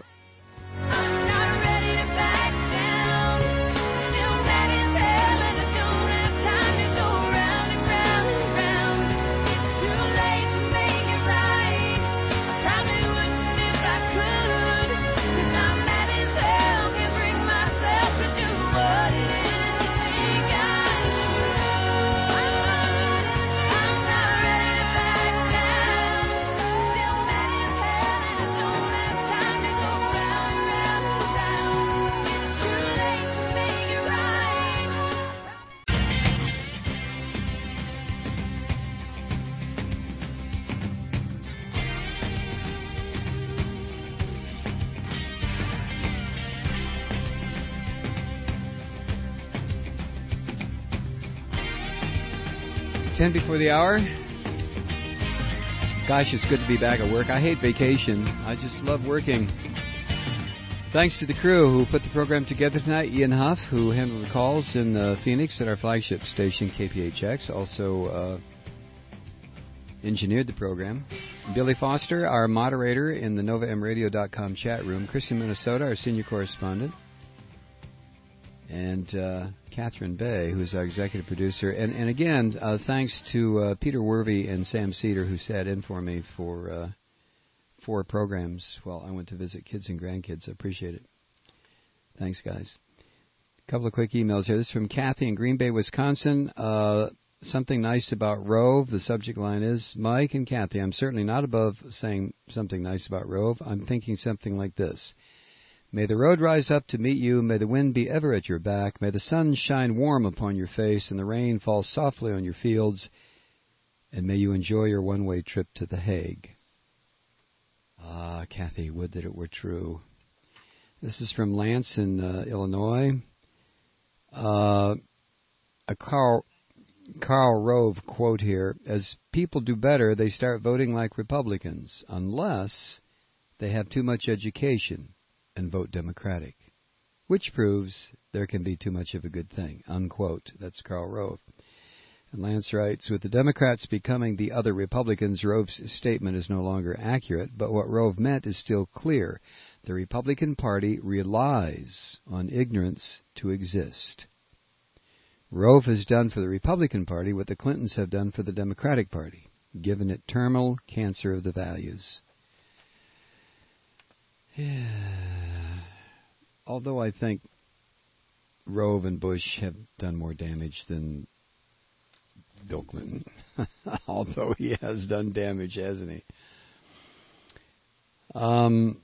Ten before the hour. Gosh, it's good to be back at work. I hate vacation. I just love working. Thanks to the crew who put the program together tonight. Ian Huff, who handled the calls in uh, Phoenix at our flagship station, K P H X, also uh, engineered the program. Billy Foster, our moderator in the Nova M Radio dot com chat room. Chris in Minnesota, our senior correspondent. And uh, Catherine Bay, who's our executive producer. And, and again, uh, thanks to uh, Peter Wervey and Sam Cedar, who sat in for me for uh, four programs while I went to visit kids and grandkids. I appreciate it. Thanks, guys. A couple of quick emails here. This is from Kathy in Green Bay, Wisconsin. Uh, something nice about Rove. The subject line is, Mike and Kathy, I'm certainly not above saying something nice about Rove. I'm thinking something like this. May the road rise up to meet you, may the wind be ever at your back, may the sun shine warm upon your face and the rain fall softly on your fields, and may you enjoy your one-way trip to The Hague. Ah, Kathy, would that it were true. This is from Lance in uh, Illinois. Uh, a Carl, Karl Rove quote here: as people do better, they start voting like Republicans, unless they have too much education and vote Democratic, which proves there can be too much of a good thing, unquote. That's Karl Rove. And Lance writes, with the Democrats becoming the other Republicans, Rove's statement is no longer accurate, but what Rove meant is still clear. The Republican Party relies on ignorance to exist. Rove has done for the Republican Party what the Clintons have done for the Democratic Party, given it terminal cancer of the values. Yeah. Although I think Rove and Bush have done more damage than Bill Clinton. Although he has done damage, hasn't he? Um,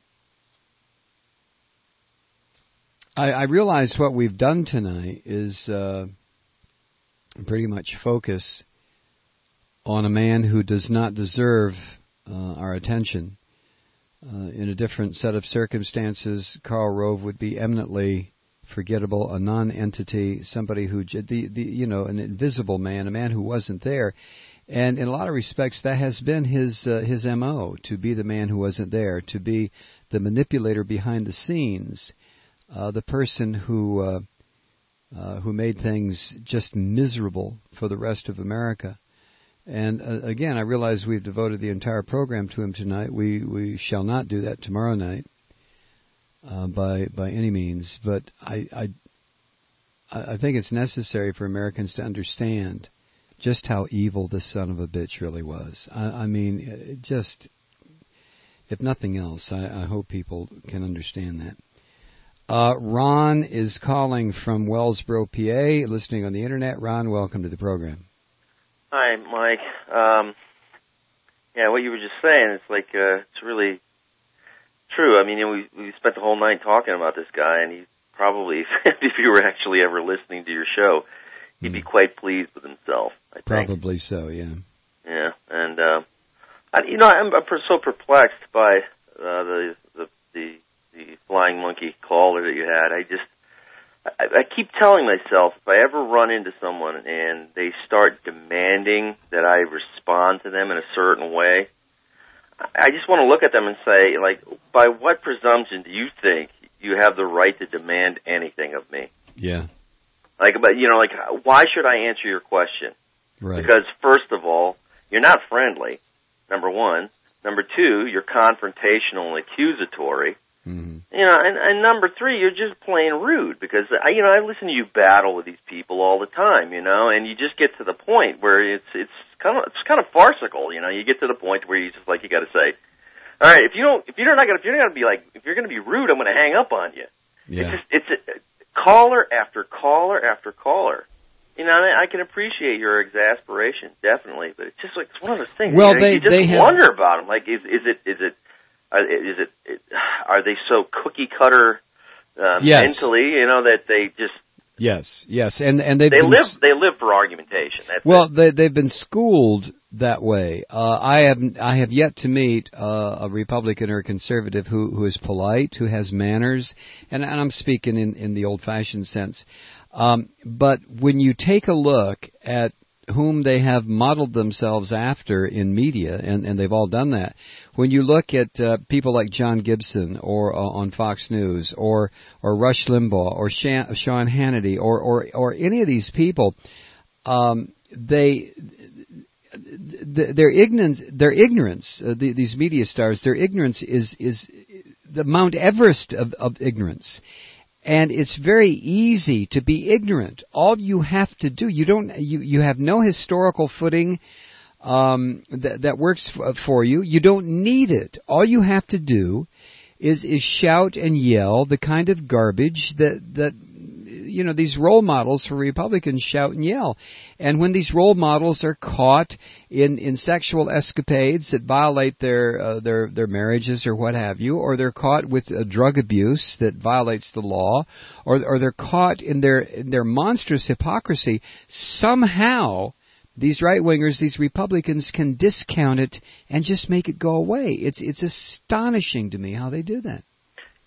I, I realize what we've done tonight is uh, pretty much focus on a man who does not deserve uh, our attention. Uh, in a different set of circumstances, Karl Rove would be eminently forgettable, a non-entity, somebody who, the, the, you know, an invisible man, a man who wasn't there. And in a lot of respects, that has been his uh, his M O, to be the man who wasn't there, to be the manipulator behind the scenes, uh, the person who uh, uh, who made things just miserable for the rest of America. And uh, again, I realize we've devoted the entire program to him tonight. We we shall not do that tomorrow night, uh, by by any means. But I, I I think it's necessary for Americans to understand just how evil this son of a bitch really was. I, I mean, it just, if nothing else, I, I hope people can understand that. Uh, Ron is calling from Wellsboro, P A, listening on the Internet. Ron, welcome to the program. Hi, Mike. Um, yeah, what you were just saying, it's like, uh, it's really true. I mean, you know, we, we spent the whole night talking about this guy, and he probably, if you were actually ever listening to your show, he'd be quite pleased with himself, I think. Probably so, yeah. Yeah, and, uh, I, you know, I'm, I'm so perplexed by uh, the, the, the, the flying monkey caller that you had. I just, I, I keep telling myself, if I ever run into someone and they start demanding that I respond to them in a certain way, I just want to look at them and say, like, by what presumption do you think you have the right to demand anything of me? Yeah. Like, but, you know, like, why should I answer your question? Right. Because, first of all, you're not friendly, number one. Number two, you're confrontational and accusatory. Mm-hmm. You know, and, and number three, you're just plain rude because, I, you know, I listen to you battle with these people all the time, you know, and you just get to the point where it's it's kind of it's kind of farcical, you know. You get to the point where you just like you got to say, all right, if you don't, if you're not gonna, if you're not gonna be like, if you're gonna be rude, I'm gonna hang up on you. Yeah. It's just, it's a, caller after caller after caller. You know, I can appreciate your exasperation, definitely, but it's just like it's one of those things. Well, you know, they you just they have... wonder about them. Like, is is it is it uh, is it, it are they so cookie cutter uh, yes. mentally? You know that they just yes, yes, and and they've they been... live they live for argumentation. That's well, it. they they've been schooled that way. Uh, I have I have yet to meet uh, a Republican or a conservative who who is polite, who has manners, and, and I'm speaking in in the old-fashioned sense. Um, but when you take a look at whom they have modeled themselves after in media, and, and they've all done that, when you look at uh, people like John Gibson or uh, on Fox News or or Rush Limbaugh or Shan- Sean Hannity or, or, or any of these people, um, they their ignorance, their ignorance, uh, the, these media stars, their ignorance is is the Mount Everest of, of ignorance. And it's very easy to be ignorant. All you have to do, you don't, you, you have no historical footing um, that, that works f- for you. You don't need it. All you have to do is is shout and yell the kind of garbage that that you know these role models for Republicans shout and yell. And when these role models are caught in, in sexual escapades that violate their uh, their their marriages or what have you, or they're caught with uh, drug abuse that violates the law, or or they're caught in their in their monstrous hypocrisy, somehow these right-wingers, these Republicans can discount it and just make it go away. It's it's astonishing to me how they do that.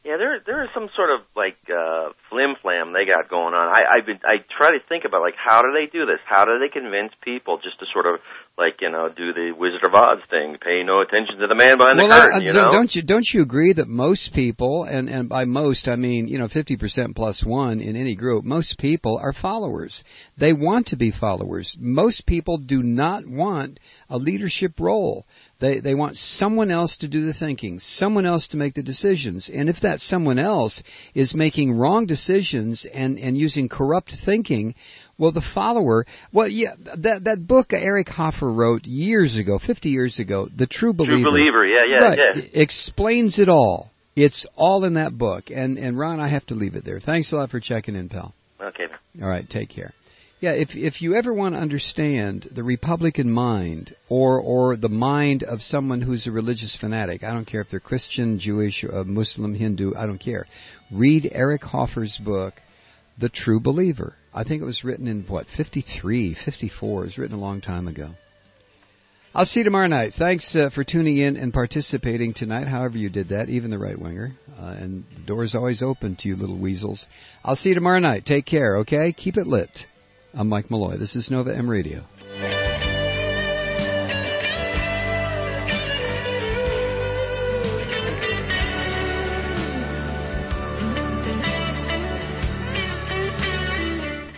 Yeah, there there is some sort of like uh, flim flam they got going on. I I've been, I try to think about like how do they do this? How do they convince people just to sort of like you know do the Wizard of Oz thing, pay no attention to the man behind well, the curtain? I, I, you know, don't you don't you agree that most people, and and by most I mean you know fifty percent plus one in any group, most people are followers. They want to be followers. Most people do not want a leadership role. They they want someone else to do the thinking, someone else to make the decisions. And if that someone else is making wrong decisions and, and using corrupt thinking, well, the follower, well, yeah, that that book Eric Hoffer wrote years ago, fifty years ago, The True Believer. True Believer, yeah, yeah, right, yeah. explains it all. It's all in that book. And, and Ron, I have to leave it there. Thanks a lot for checking in, pal. Okay. All right, take care. Yeah, if if you ever want to understand the Republican mind or or the mind of someone who's a religious fanatic, I don't care if they're Christian, Jewish, uh, Muslim, Hindu, I don't care. Read Eric Hoffer's book, The True Believer. I think it was written in, what, fifty-three, fifty-four. It was written a long time ago. I'll see you tomorrow night. Thanks uh, for tuning in and participating tonight, however you did that, even the right-winger. Uh, and the door's always open to you little weasels. I'll see you tomorrow night. Take care, okay? Keep it lit. I'm Mike Malloy. This is Nova M Radio.